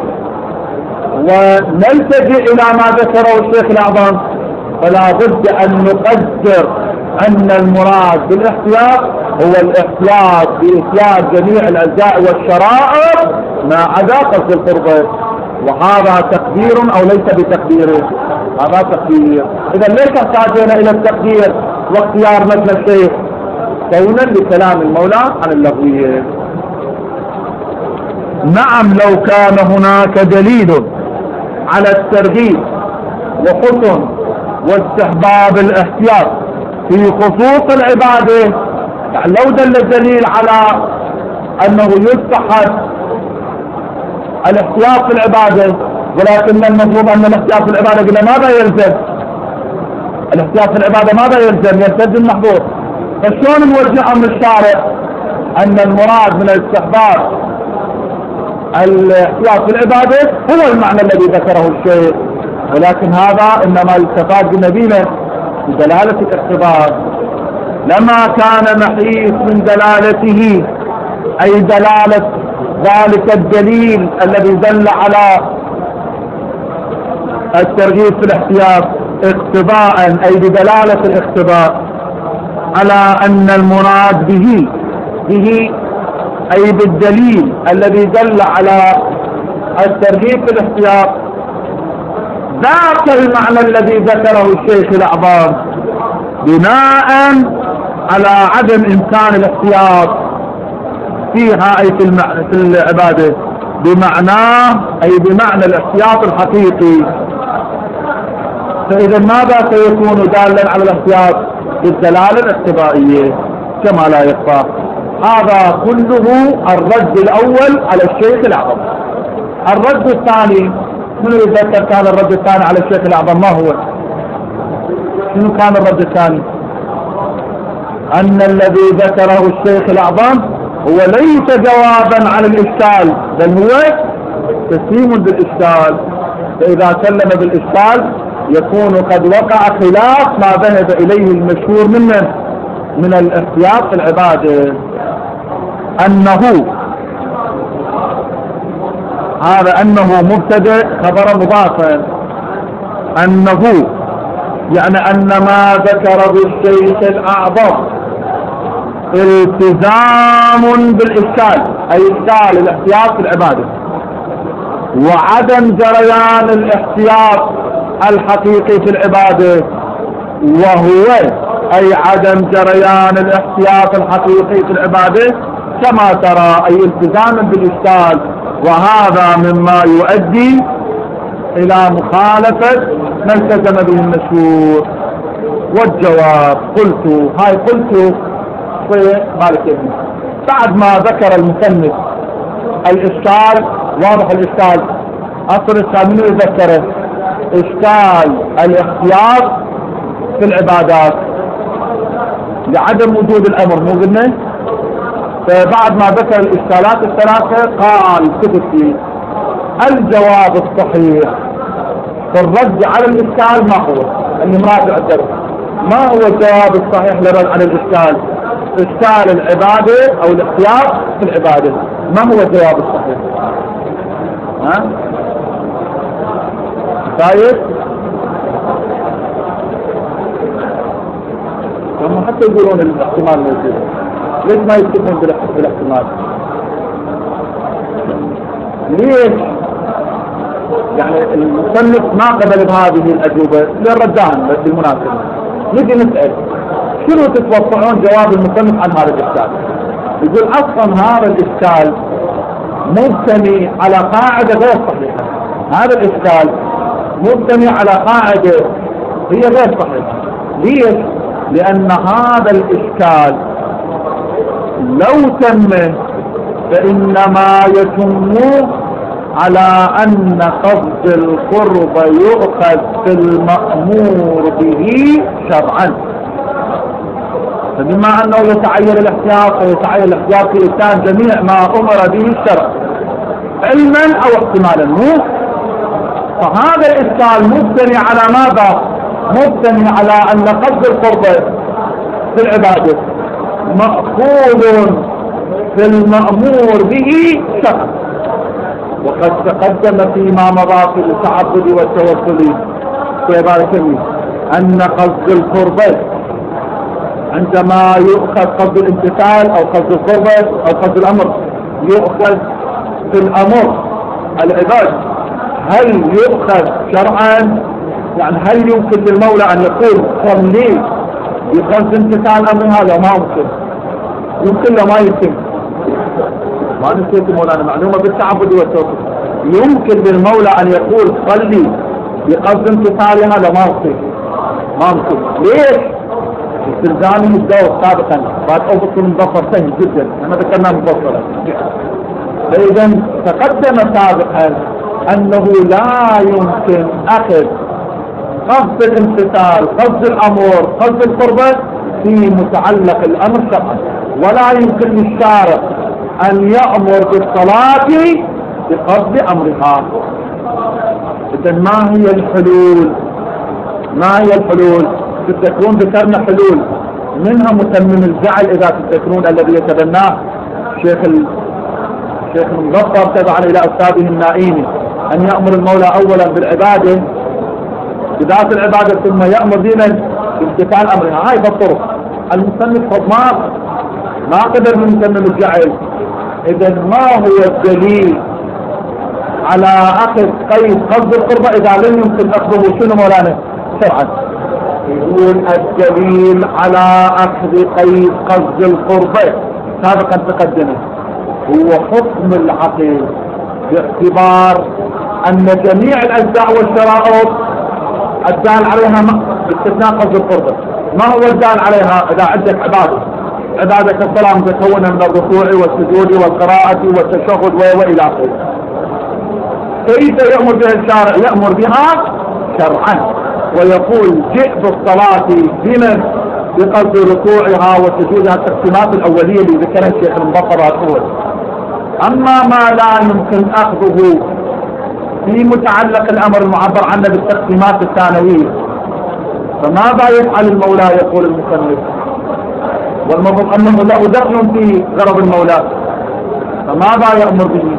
ونلتجئ إلى ما ذكره الشيخ الأعظم، فلا بد أن نقدر أن المراد بالاحتياط هو الاحتياط بإتيان جميع الأجزاء والشرائع ما عدا قصد القربة. وهذا تقدير أو ليس بتقدير؟ هذا تقدير. إذا ليش احتاجنا إلى التقدير واختيار مثل الشيخ؟ كونا لكلام المولى عن اللغوية. نعم لو كان هناك دليل على الترغيب وحسن واستحباب الاحتياط في خصوص العبادة، يعني لو دل الدليل على أنه يستحب الاحتياط في العبادة، ولكن المفروض أن الاحتياط في العبادة قلنا ماذا يلزم؟ الاحتياط في العبادة ماذا يلزم؟ يلتزم المحظور. فشلون نوجه أمر الشارع أن المراد من الاستحباب الاحتياط في العبادة هو المعنى الذي ذكره الشيخ، ولكن هذا إنما التفاد بالنبيلة بدلالة الاقتضاء. لما كان محيص من دلالته أي دلالة ذلك الدليل الذي دل على الترغيب في الاحتياط اقتضاء أي بدلالة الاقتضاء على أن المراد به به أي بالدليل الذي دل على الترغيب في الاحتياط ذاك المعنى الذي ذكره الشيخ الأعظم بناء على عدم إمكان الاحتياط فيها أي في, في العبادة بمعناه أي بمعنى الاحتياط الحقيقي. فإذا ماذا سيكون دالا على الاحتياط؟ بالدلالة الاقتضائية كما لا يخفى. هذا كله الرد الأول على الشيخ الأعظم. الرد الثاني، من يتذكر كان الرد الثاني على الشيخ الأعظم ما هو؟ شنو كان الرد الثاني؟ أن الذي ذكره الشيخ الأعظم هو ليس جوابا على الإشكال، بل هو تسليم بالإشكال. فإذا سلم بالإشكال يكون قد وقع خلاف ما ذهب إليه المشهور منه من الاحتياط في العبادة، أنه هذا أنه مبتدأ خبر مضافا، أنه يعني أن ما ذكره الشيخ الأعظم التزام بالإشكال أي إشكال الاحتياط في العبادة، وعدم جريان الاحتياط الحقيقي في العبادة، وهو أي عدم جريان الاحتياط الحقيقي في العبادة كما ترى أي التزام بالإشكال. وهذا مما يؤدي إلى مخالفة ما التزم به المشهور. والجواب قلت هاي قلت في مالك ابني بعد ما ذكر المصنف الإشكال. واضح الإشكال، أصل الإشكال منو يذكره؟ إشكال الاختيار في العبادات لعدم وجود الأمر، مو قلنا؟ فبعد ما ذكر الإشكالات الثلاثة قال كتبتي الجواب الصحيح في الرد على الإشكال ما هو؟ اللي مراجع الدرس، ما هو الجواب الصحيح للرد على الإشكال؟ إشكال العبادة أو الاختيار في العبادة، ما هو الجواب الصحيح؟ ها؟ طيب هم حتى يقولون الاحتمال موجود، ليش ما يكتبون بالاحتمال؟ ليش؟ يعني المصنف ما قبل بهذه الأجوبة للردان بالمناسبة. نجي نسأل شنو تتوقعون جواب المصنف عن هذا الإشكال؟ يقول أصلا هذا الإشكال مبتني على قاعدة غير صحيحة. هذا الإشكال مبتني على قاعدة هي غير صحيحة. ليش؟ لأن هذا الإشكال لو تم فإنما يتم على أن قصد القرب يؤخذ بالمأمور به شرعا، فبما أنه يتعين الاحتياط ويتعين الاحتياط في إتيان جميع ما أمر به الشرع علما أو احتمالا، مو فهذا الإشكال مبتني على ماذا؟ مبتني على أن قصد القرب في العبادة مأخوذ في المأمور به شرعا. وقد تقدم فيما مضى في التعبد والتوسل في بارك الله أن قصد القربة عندما يؤخذ قصد الامتثال أو قصد القربة أو قصد الأمر يؤخذ في الأمر العباد، هل يؤخذ شرعا؟ يعني هل يمكن للمولى أن يقول صلي بقصد امتثال أمر؟ هذا ما ممكن. يمكن له ما يمكن؟ ما نسيت مولانا معلومة بالتعبد والتوسل. يمكن للمولى أن يقول صلي بقصد امتثال هذا ما ممكن، ما ممكن. ليش؟ استلزامه الدور سابقا بعد أوفق المظفر سهل جدا، احنا ذكرنا مفصلا. فإذا تقدم سابقا أنه لا يمكن أخذ قصد الامتثال قصد الأمور قصد القربة في متعلق الأمر شرعا، ولا يمكن للشارع أن يأمر بالصلاة بقصد أمرها. إذا ما هي الحلول؟ ما هي الحلول؟ تذكرون ذكرنا حلول، منها متمم الجعل إذا تذكرون الذي يتبناه شيخ ال... شيخ المظفر تبعا إلى أستاذه النائيني، أن يأمر المولى أولا بالعبادة بذات العبادة ثم يأمر دينا بامتثال أمرها. هاي بالطرق المصنف ما ما قدر من متمم الجعل. إذا ما هو الدليل على أخذ قيد قصد القربة إذا لم يمكن أخذه شنو مولانا شرعا؟ يقول الدليل على أخذ قيد قصد القربة سابقا تقدمه هو حكم العقل، باعتبار أن جميع الأجزاء والشرائط الدال عليها باستثناء قصد القربة. ما هو الدال عليها؟ إذا عندك عبادة عبادة كالصلاة متكونة من الركوع والسجود والقراءة والتشهد وإلى آخره، كيف يأمر بها الشارع؟ يأمر بها شرعا ويقول جئ بالصلاة بمن؟ بقصد ركوعها وسجودها، التقسيمات الأولية اللي ذكرها الشيخ المظفر الأول. أما ما لا يمكن أخذه في متعلق الأمر المعبر عنه بالتقسيمات الثانوية، فماذا يفعل المولى؟ يقول المصنف والمفروض أنه له دخل في غرض المولى، فماذا يأمر به؟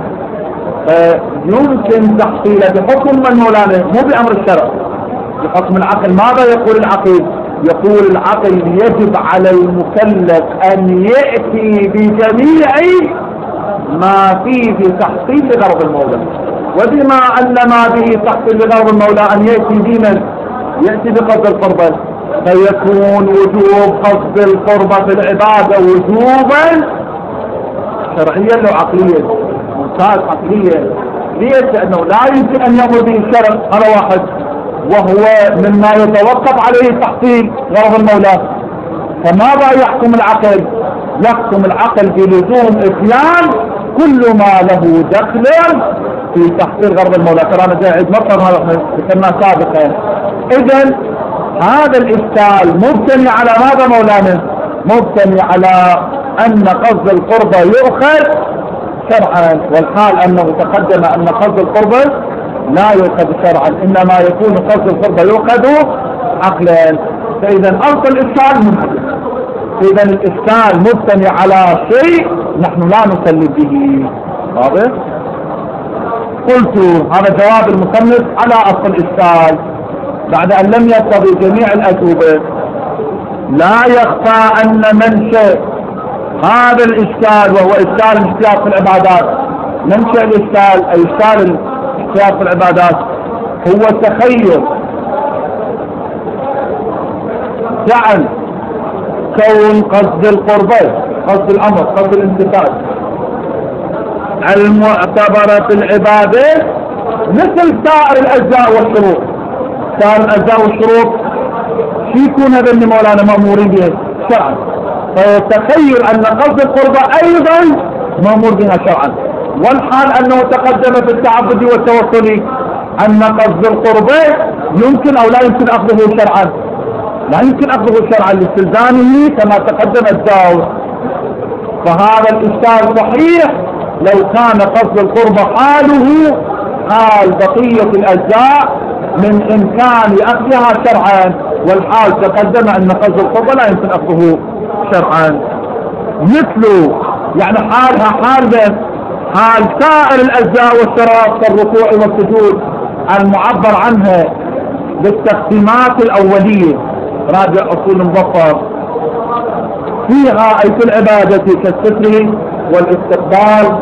يمكن تحصيله بحكم من مولانا، مو بأمر الشرع، بحكم العقل. ماذا يقول العقل؟ يقول العقل يجب على المكلف أن يأتي بجميع ما فيه تحصيل لغرض المولى، وبما أن ما به تحصيل لغرض المولى أن يأتي بمن؟ يأتي بقصد القربة، فيكون وجوب قصد القربة في العبادة وجوبا شرعيا لو عقليا. ممتاز عقليا. ليش؟ لأنه لا يمكن أن يأمر به الشرع، هذا واحد، وهو مما يتوقف عليه تحصيل غرض المولى. فماذا يحكم العقل؟ يحكم العقل بلزوم إتيان كل ما له دخل في تحصيل غرض المولى. ترانا جاي عيد مطر هذا ذكرناه سابقا. إذن هذا الإشكال مبتني على ماذا مولانا؟ مبتني على أن قصد القربة يؤخذ شرعا، والحال أنه تقدم أن قصد القربة لا يؤخذ شرعا، إنما يكون قصد القربة يؤخذ عقلا. فإذا أصل الإشكال منحدث. إذا الإشكال مبتني على شيء نحن لا نسلم به. واضح؟ قلت هذا جواب المصنف على أصل الإشكال بعد أن لم يقتضي جميع الأجوبة. لا يخفى أن منشأ هذا الإشكال وهو إشكال الاحتياط في العبادات، منشأ الإشكال أي إشكال الاحتياط في العبادات هو تخيل جعل كون قصد القربة، قصد الأمر، قصد الامتثال المعتبرة في العبادة مثل سائر الأجزاء والشروط. سائر الأجزاء والشروط شو يكون هذا اللي مولانا مأمورين به شرعا، فيتخيل أن قصد القربة أيضا مأمور بها شرعا، والحال أنه تقدم في التعبد والتوصل أن قصد القربة يمكن أو لا يمكن أخذه شرعا. لا يمكن أخذه شرعا لاستلزامه كما تقدم الدور. فهذا الإشكال صحيح لو كان قصد القربة حاله حال بقية الأجزاء من إمكان أخذها شرعا، والحال تقدم أن قصد القربة لا يمكن أخذه شرعا. مثل يعني حالها حال من حال سائر الأجزاء والشرائط كالركوع والسجود المعبر عنها بالتقسيمات الأولية، راجع أصول المظفر فيها أي في العبادة كالستر والاستقبال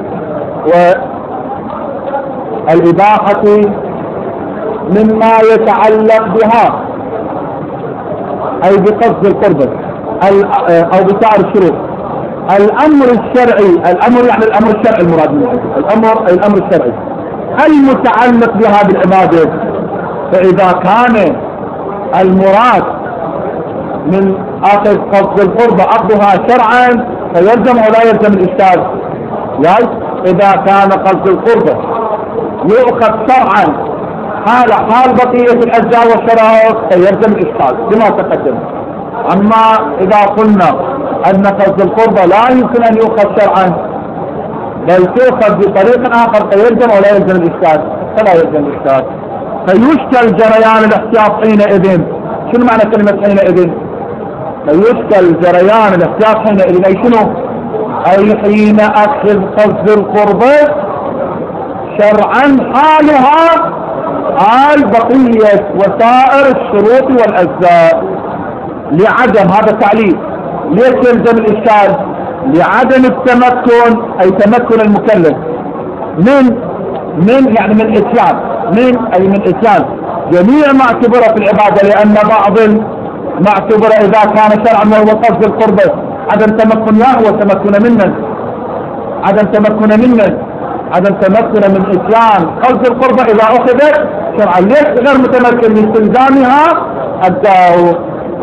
والإباحة مما يتعلق بها أي بقصد القربة أو بسائر الشروط. الأمر الشرعي، الأمر يعني الأمر الشرعي المراد منه، الأمر أي الأمر الشرعي المتعلق بها بالعبادة. فإذا كان المراد من أخذ قصد القربة أخذها شرعا فيلزم أو لا يلزم الإشكال؟ يعني إذا كان قصد القربة يؤخذ شرعا حال حال بقية الأجزاء والشرائط فيلزم الإشكال بما تقدم. أما إذا قلنا أن قصد القربة لا يمكن أن يؤخذ شرعا بل تؤخذ بطريق آخر فيلزم أو لا يلزم الإشكال؟ فلا يلزم الإشكال. فيشكل جريان الاحتياط حينئذ. شنو معنى كلمة حينئذ؟ فيشكل جريان الاحتياط حينئذ أي شنو؟ أي حين أخذ قصد القربة شرعا حالها حال بقية وسائر الشروط والأجزاء لعدم هذا التعليل. ليش يلزم الإشكال؟ لعدم التمكن أي تمكن المكلف من من يعني من إتيان من أي من إتيان جميع ما اعتبره في العبادة، لأن بعض ما اعتبره إذا كان شرعا وهو قصد القربة عدم تمكن ياه وتمكن منه عدم تمكن منه عدم تمكن من إتيان قصد القربة إذا أخذت شرعا. ليش غير متمكن من استلزامها الداو؟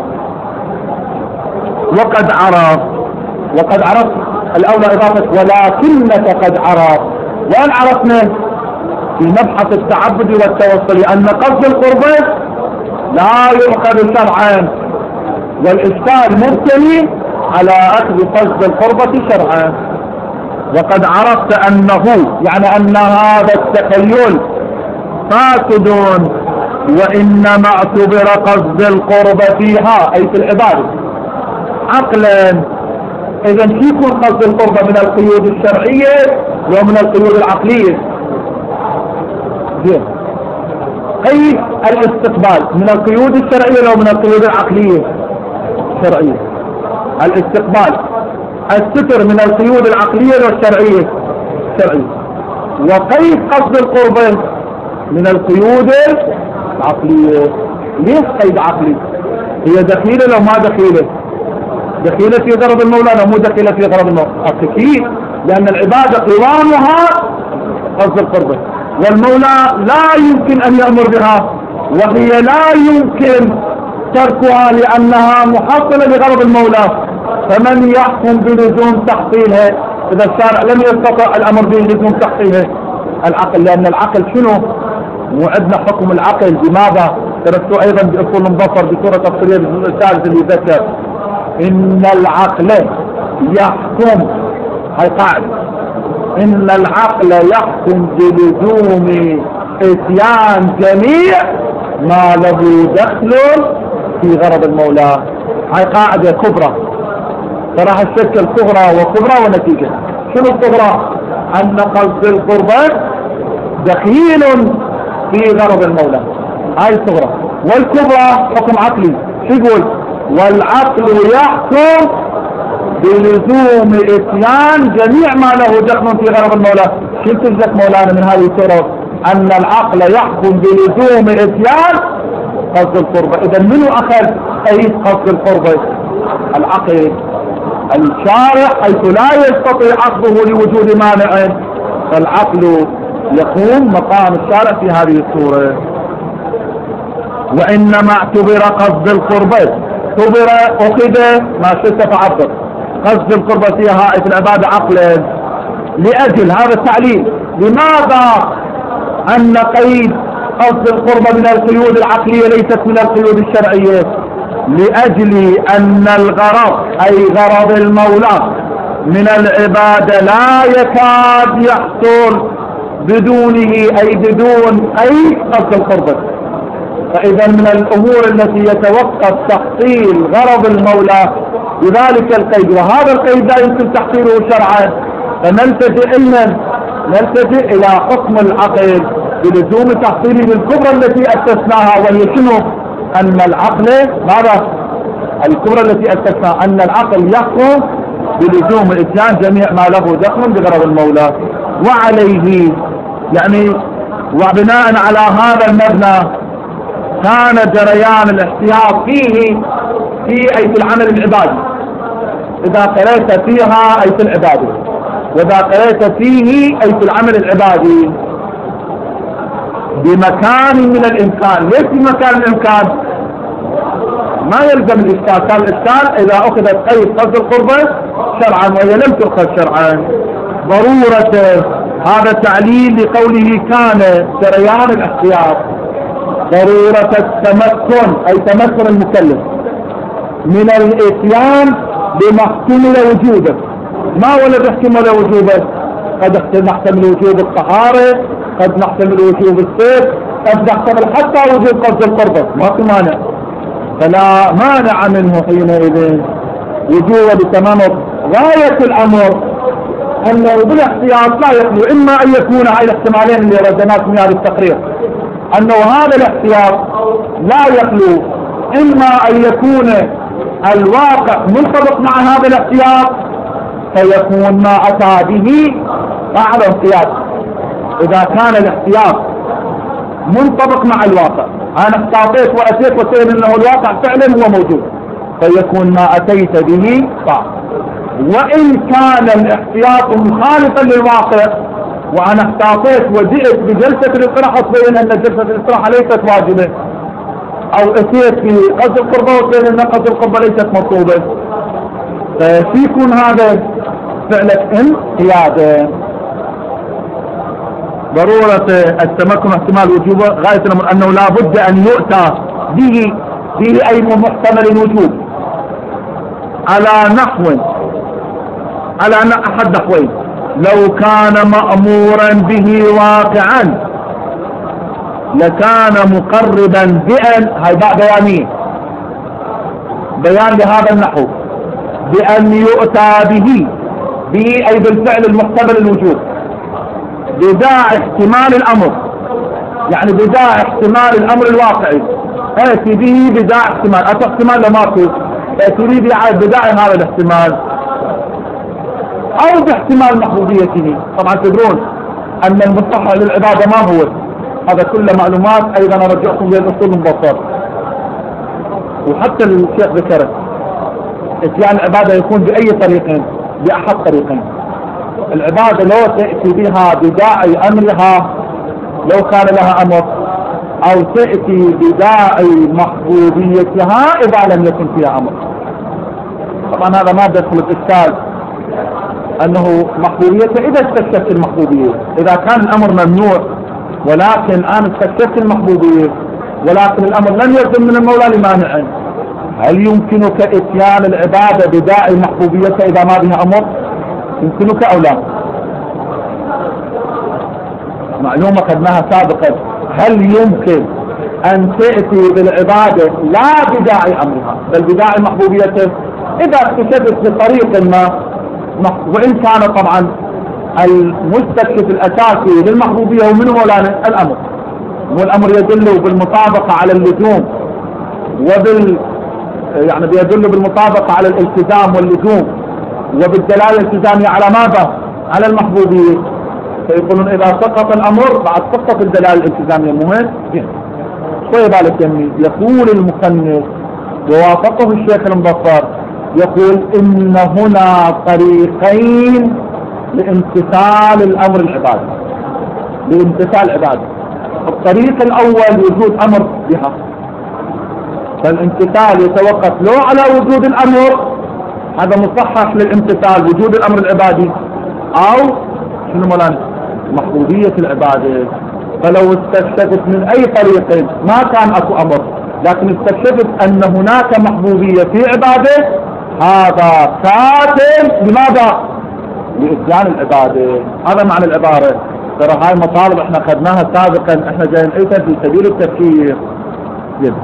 وقد عرف وقد عرف الأولى إضافة ولكنك قد عرف. وأن عرفنا في مبحث التعبد والتوصل أن قصد القربة لا يؤخذ شرعا، والإشكال مبتني على أخذ قصد القربة شرعا. وقد عرفت أنه يعني أن هذا التخيل فاسد وإنما اعتبر قصد القربة فيها أي في العبادة عقلا. إذا يكون قصد القربة من القيود الشرعية ومن القيود العقلية. قيد الاستقبال من القيود الشرعية ومن القيود العقلية الشرعية. الاستقبال الستر من القيود العقلية والشرعية الشرعية. وقيد قصد القربة من القيود العقلية. ليش قيد عقلي؟ هي دخيلة لو ما دخيلة؟ دخيلة في غرض المولى لو مو دخيلة في غرض المولى؟ أكيد، لأن العبادة قوامها قصد القربة، والمولى لا يمكن أن يأمر بها، وهي لا يمكن تركها لأنها محصلة لغرض المولى. فمن يحكم بلزوم تحصيلها؟ إذا الشارع لم يستطع الأمر بلزوم تحصيلها العقل، لأن العقل شنو؟ مو عندنا حكم العقل. بماذا؟ درستوا أيضا بأصول المظفر بسورة تفصيلية بالجزء الثالث اللي ذكر إن العقل يحكم، هاي قاعدة، إن العقل يحكم بلزوم إتيان جميع ما له دخل في غرض المولى. هاي قاعدة كبرى فراح تشكل صغرى وكبرى ونتيجة. شنو الصغرى؟ أن قصد القربة دخيل في غرض المولى، هاي الصغرى. والكبرى حكم عقلي، شو يقول؟ والعقل يحكم بلزوم اتيان جميع ما له دخل في غرض المولى. شو تلزك مولانا من هذه الصورة؟ أن العقل يحكم بلزوم اتيان قصد القربة. إذا منو أخذ قيد قصد القربة؟ العقل. الشارع حيث لا يستطيع أخذه لوجود مانع، فالعقل يقوم مقام الشارع في هذه الصورة. وإنما اعتبر قصد القربة، اعتبر أخذ ما شئت فعبر قصد القربة فيها في العبادة عقلا لأجل هذا التعليل. لماذا؟ أن قيد قصد القربة من القيود العقلية ليست من القيود الشرعية، لأجل أن الغرض أي غرض المولى من العبادة لا يكاد يحصل بدونه، أي بدون أي قصد القربة. فإذا من الأمور التي يتوقف تحصيل غرض المولى بذلك القيد، وهذا القيد لا يمكن تحصيله شرعا، فنلتجئ إلى نلتجئ إلى حكم العقل بلزوم تحصيله بالكبرى التي أسسناها، وهي شنو؟ أن العقل ماذا؟ الكبرى التي أسسناها أن العقل يحكم بلزوم إتيان جميع ما له دخل بغرض المولى. وعليه يعني وبناء على هذا المبنى كان جريان الاحتياط فيه في أي في العمل العبادي. إذا قرأت فيها أي في العبادة، وإذا قرأت فيه أي في العمل العبادي بمكان من الإمكان. ليس بمكان الإمكان؟ ما يلزم الإشكال. كان الإشكال إذا أخذت أي قصد القربة شرعا وهي لم تؤخذ شرعا. ضرورة هذا التعليل لقوله كان جريان الاحتياط، ضرورة التمكن أي تمكن المكلف من الإتيان بما احتمل وجوده. ما ولد احتمل وجوده؟ قد نحتمل وجوب الطهارة، قد نحتمل وجوب الصيد، قد نحتمل حتى وجوب قصد القربة، ما في مانع. فلا مانع منه حينئذ وجوب بتمام. غاية الأمر أنه بالاحتياط لا يخلو إما أن يكون هاي الاحتمالين اللي ردناك من هذا التقرير، أنه هذا الاحتياط لا يخلو إما أن يكون الواقع منطبق مع هذا الاحتياط فيكون ما أتى به أعلى قياس. إذا كان الاحتياط منطبق مع الواقع، أنا احتاطيت وأتيت وسير أنه الواقع فعلا هو موجود، فيكون ما أتيت به صعب. وإن كان الاحتياط مخالفا للواقع وأنا احتاطيت وجئت بجلسة الاستراحة تبين أن جلسة الاستراحة ليست واجبة، أو أتيت في قصد القربة وتبين أن قصد القربة ليست مطلوبة، فيكون هذا فعلة انقيادا. ضرورة التمكن احتمال وجوبه غاية الأمر أنه لا بد أن يؤتى به به أي محتمل وجوب على نحو على أحد نحوين. لو كان مأمورا به واقعا لكان مقربا بأن هاي بعد بيانية بيان لهذا النحو بأن يؤتى به به أي بالفعل المحتمل الوجوب بداع احتمال الأمر، يعني بداع احتمال الأمر الواقعي. اتي به بداع احتمال، اتى احتمال لماكو، اتي به بداع هذا الاحتمال او باحتمال محبوبيته. طبعا تدرون ان المصطلح للعبادة ما هو هذا، كل معلومات ايضا ارجعكم للاصول المبسطة. وحتى الشيخ ذكره اتيان العبادة يكون باي طريقين، باحد طريقين. العبادة لو تأتي بها بداعي أمرها لو كان لها أمر، أو تأتي بداعي محبوبيتها إذا لم يكن فيها أمر. طبعا هذا ما يدخل الإشكال أنه محبوبيته إذا استكشفت المحبوبية، إذا كان الأمر ممنوع ولكن أنا استكشفت المحبوبية ولكن الأمر لم يلزم من المولى لمانع، هل يمكنك إتيان العبادة بداعي محبوبيته إذا ما بها أمر؟ يمكنك أو لا؟ معلومة خدناها سابقا، هل يمكن أن تأتي بالعبادة لا بداعي أمرها بل بداعي محبوبيته إذا اكتشفت بطريق ما، وإن كان طبعا المستكشف الأساسي للمحبوبية هو من مولانا الأمر، والأمر يدل بالمطابقة على اللزوم وبال يعني بيدل بالمطابقة على الالتزام واللزوم وبالدلالة الالتزامية على ماذا؟ على المحبوبية. فيقولون إذا سقط الأمر بعد سقط الدلالة الالتزامية. مهم شوية بالك يمي. يقول المصنف ووافقه الشيخ المظفر، يقول إن هنا طريقين لامتثال الأمر العبادي، لامتثال العبادة. الطريق الأول وجود أمر بها، فالامتثال يتوقف لو على وجود الأمر، هذا مصحح للامتثال وجود الأمر العبادي، أو شنو مولانا محبوبية العبادة. فلو استكشفت من أي طريق ما كان أكو أمر لكن استكشفت أن هناك محبوبية في عبادة، هذا كاتب لماذا؟ لإتيان العبادة. هذا معنى العبارة. ترى هاي مطالب احنا خدناها سابقا، احنا جايين ايضا في سبيل التفكير جدا.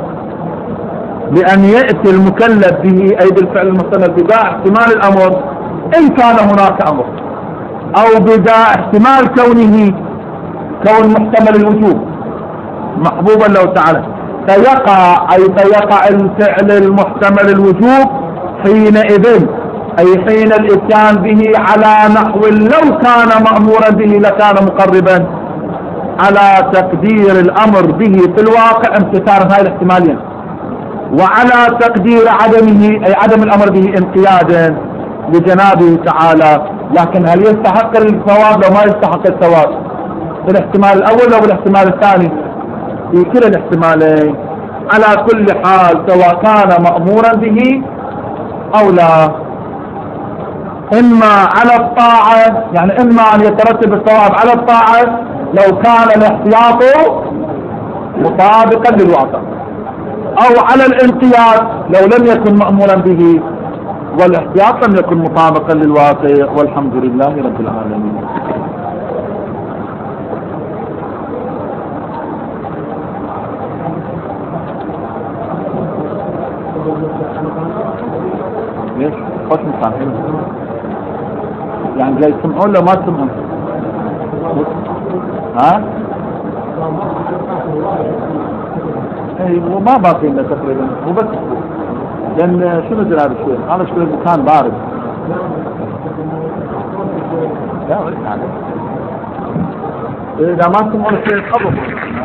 لأن يأتي المكلف به أي بالفعل المستمر بداع احتمال الأمر إن كان هناك أمر، أو بداع احتمال كونه كون محتمل الوجوب محبوبا له تعالى، فيقع أي فيقع الفعل المحتمل الوجوب حينئذ أي حين الإتيان به على نحو لو كان مأمورا به لكان مقربا، على تقدير الأمر به في الواقع امتثالا هاي الاحتمالين، وعلى تقدير عدمه أي عدم الأمر به انقيادا لجنابه تعالى. لكن هل يستحق الثواب لو ما يستحق الثواب؟ بالاحتمال الأول أو بالاحتمال الثاني؟ في كلا الاحتمالين. على كل حال سواء كان مأمورا به أو لا، إما على الطاعة يعني إما أن يترتب الثواب على الطاعة لو كان الاحتياط مطابقا للواقع، أو على الانقياد لو لم يكن مأمورا به والاحتياط لم يكن مطابقا للواقع. والحمد لله رب العالمين. ليش؟ خوش مسامحين يعني جاي يسمعون لو ما تسمعون؟ ها؟ اي وما باقي لنا تقريبا، هو بس لان شنو جرى هذا الشيء؟ هذا شوي المكان بارد. لا يعني اذا ما تسمعون الشيء تخبطوا.